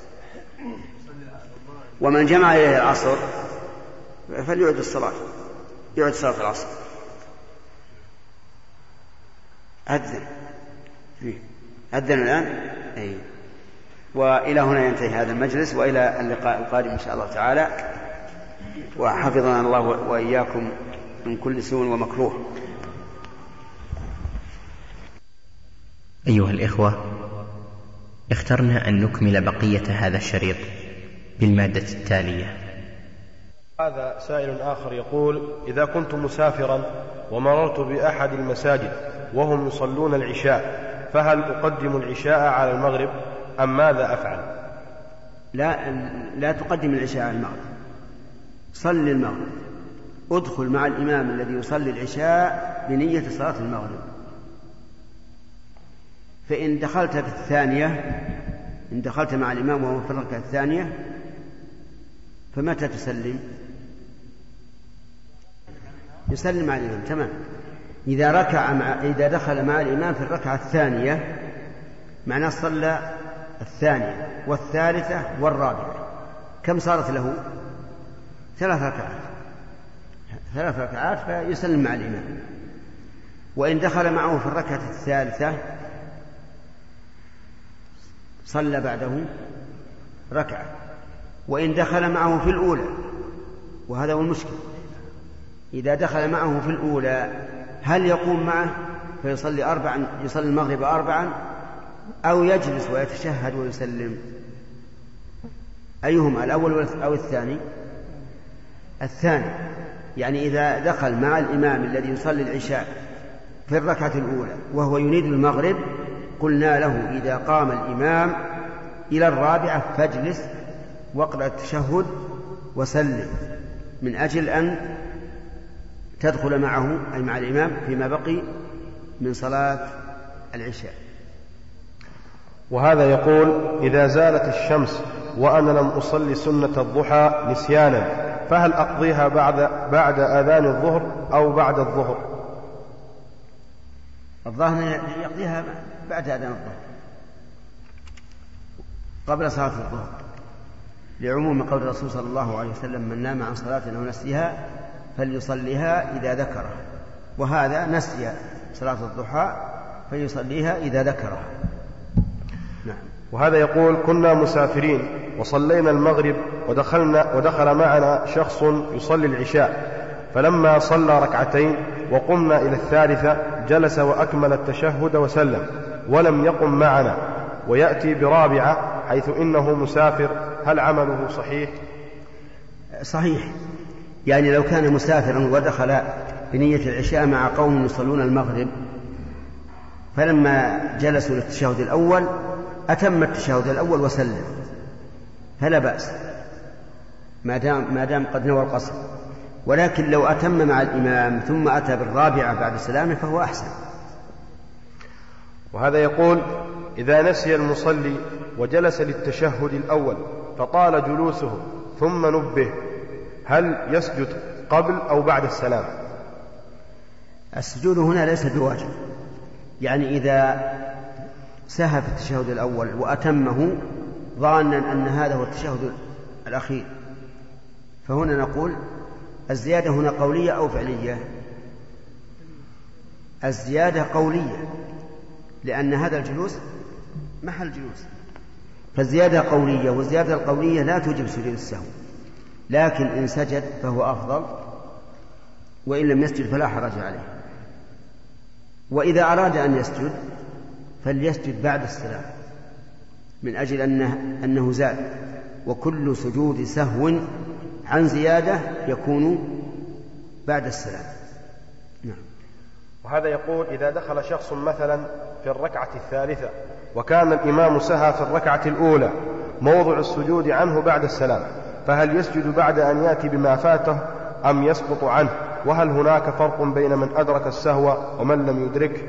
ومن جمع إليها العصر فليعد الصلاة، يعد صلاة العصر. أذن الآن. أي. وإلى هنا ينتهي هذا المجلس، وإلى اللقاء القادم إن شاء الله تعالى، وحفظنا الله وإياكم من كل سوء ومكروه. أيها الإخوة، اخترنا أن نكمل بقية هذا الشريط بالمادة التالية. هذا سائل آخر يقول: إذا كنت مسافرا ومررت بأحد المساجد وهم يصلون العشاء، فهل أقدم العشاء على المغرب أم ماذا أفعل؟ لا تقدم العشاء على المغرب، صل المغرب، ادخل مع الإمام الذي يصلي العشاء بنية صلاة المغرب. فإن دخلت في الثانية، إن دخلت مع الإمام وهو في الركعة الثانية، فمتى تسلم؟ يسلم مع الإمام تمام. إذا دخل مع الإمام في الركعة الثانية معناه صلى الثانية والثالثة والرابعة، كم صارت له؟ 3 ركعات، فيسلم مع الإمام. وإن دخل معه في الركعة الثالثة صلى بعده ركعة. وإن دخل معه في الأولى، وهذا هو المشكل، إذا دخل معه في الأولى هل يقوم معه فيصلي 4، يصلي المغرب 4، أو يجلس ويتشهد ويسلم؟ أيهما، الأول أو الثاني؟ الثاني. يعني إذا دخل مع الإمام الذي يصلي العشاء في الركعة الأولى وهو يريد المغرب، قلنا له إذا قام الإمام إلى الرابعة فاجلس واقرأ التشهد وسلم، من أجل أن تدخل معه أي مع الإمام فيما بقي من صلاة العشاء. وهذا يقول: إذا زالت الشمس وأنا لم أصلي سنة الضحى نسيانا، فهل أقضيها بعد آذان الظهر أو بعد الظهر؟ الظاهر يقضيها بعد آذان الظهر قبل صلاة الظهر، لعموم قول الرسول صلى الله عليه وسلم: من نام عن صلاة أو نسيها فليصليها إذا ذكرها. وهذا نسي صلاة الضحى فيصليها إذا ذكرها. نعم. وهذا يقول: كنا مسافرين وصلينا المغرب ودخل معنا شخص يصلي العشاء، فلما صلى ركعتين وقمنا إلى الثالثة جلس وأكمل التشهد وسلم ولم يقم معنا، ويأتي برابعة حيث إنه مسافر، هل عمله صحيح؟ صحيح، يعني لو كان مسافرا ودخل بنية العشاء مع قوم يصلون المغرب، فلما جلسوا للتشهد الأول أتم التشهد الأول وسلم، فلا بأس ما دام قد نوى القصر. ولكن لو أتم مع الإمام ثم أتى بالرابعة بعد السلام فهو أحسن. وهذا يقول: إذا نسي المصلي وجلس للتشهد الأول فطال جلوسه ثم نبه، هل يسجد قبل أو بعد السلام؟ السجود هنا ليس بواجب، يعني إذا سهى في التشهد الأول وأتمه ظانا أن هذا هو التشهد الأخير، فهنا نقول الزيادة هنا قولية أو فعلية؟ الزيادة قولية، لأن هذا الجلوس محل جلوس، فالزيادة قولية، والزيادة القولية لا توجب سجود السهو، لكن إن سجد فهو أفضل، وإن لم يسجد فلا حرج عليه. وإذا أراد أن يسجد فليسجد بعد السلام، من أجل أنه زاد، وكل سجود سهو عن زيادة يكون بعد السلام. نعم. وهذا يقول: إذا دخل شخص مثلا في الركعة الثالثة وكان الإمام سهى في الركعة الأولى موضع السجود عنه بعد السلام، فهل يسجد بعد أن يأتي بما فاته أم يسقط عنه؟ وهل هناك فرق بين من أدرك السهو ومن لم يدرك؟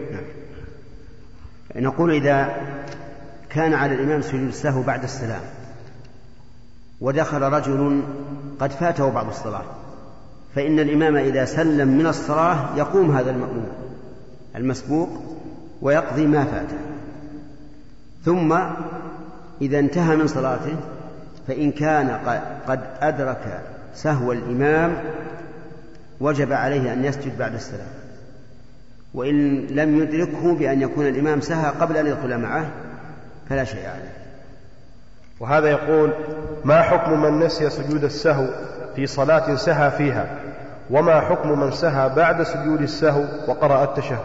نقول إذا كان على الإمام سجود السهو بعد السلام ودخل رجل قد فاته بعض الصلاة، فإن الإمام إذا سلم من الصلاة يقوم هذا المأموم المسبوق ويقضي ما فاته، ثم إذا انتهى من صلاته فإن كان قد أدرك سهو الإمام وجب عليه أن يسجد بعد السلام، وإن لم يدركه بأن يكون الإمام سهى قبل أن يدخل معه فلا شيء عليه. وهذا يقول: ما حكم من نسي سجود السهو في صلاة سهى فيها، وما حكم من سهى بعد سجود السهو وقرأ التشهد؟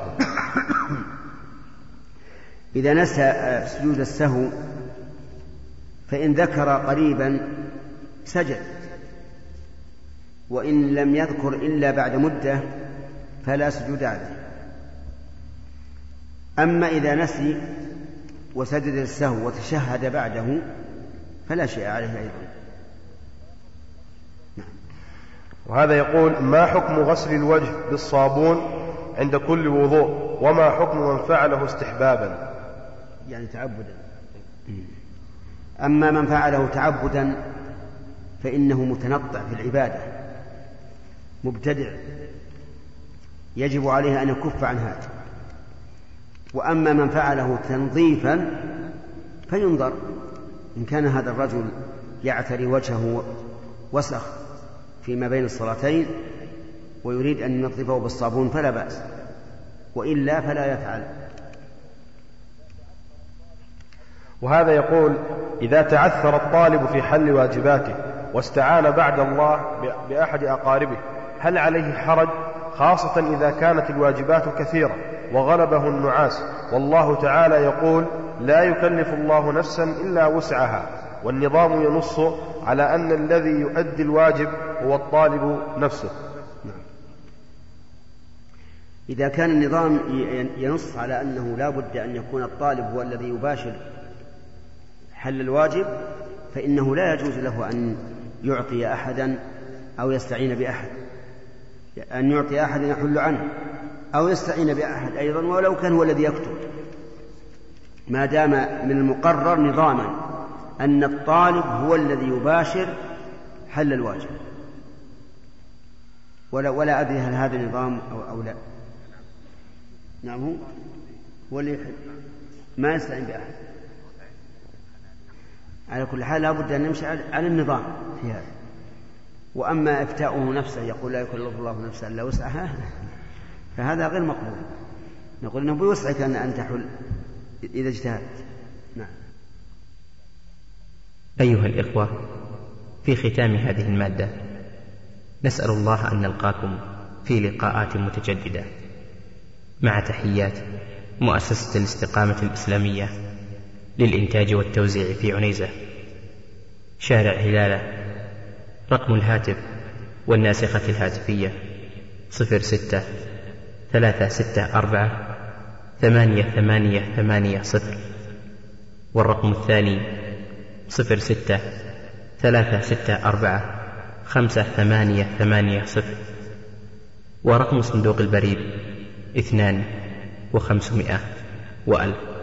إذا نسى سجود السهو فإن ذكر قريبا سجد، وإن لم يذكر إلا بعد مدة فلا سجود عليه. أما إذا نسي وسجد السهو وتشهد بعده فلا شيء عليه أيضا. وهذا يقول: ما حكم غسل الوجه بالصابون عند كل وضوء، وما حكم من فعله استحبابا؟ يعني تعبدا. أما من فعله تعبدا فإنه متنطع في العبادة مبتدع، يجب عليه أن يكف عن هذا. وأما من فعله تنظيفا فينظر، إن كان هذا الرجل يعتري وجهه وسخ فيما بين الصلاتين ويريد أن ينظفه بالصابون فلا بأس، وإلا فلا يفعل. وهذا يقول: إذا تعثر الطالب في حل واجباته واستعان بعد الله بأحد أقاربه هل عليه حرج، خاصة إذا كانت الواجبات كثيرة وغلبه النعاس، والله تعالى يقول: لا يكلف الله نفسا إلا وسعها، والنظام ينص على أن الذي يؤدي الواجب هو الطالب نفسه؟ إذا كان النظام ينص على أنه لا بد أن يكون الطالب هو الذي يباشر حل الواجب، فإنه لا يجوز له أن يعطي أحدا أو يستعين بأحد، أن يعطي أحد يحل عنه أو يستعين بأحد أيضا ولو كان هو الذي يكتب، ما دام من المقرر نظاما أن الطالب هو الذي يباشر حل الواجب. ولا أدري هل هذا النظام أو لا. نعم، هو اللي يحل، ما يستعين بأحد. على كل حال لا بد أن نمشي على النظام في هذا. وأما إفتاؤه نفسه يقول لا يكلف الله نفسا إلا وسعها فهذا غير مقبول. نقول إنه بوسعك أن تحل إذا اجتهدت. نعم. أيها الإخوة، في ختام هذه المادة نسأل الله أن نلقاكم في لقاءات متجددة، مع تحيات مؤسسة الاستقامة الإسلامية للإنتاج والتوزيع في عنيزة، شارع هلالة، رقم الهاتف والناسخة الهاتفية 06-364-8880، والرقم الثاني 06-364-5880، ورقم صندوق البريد 2500 و1000.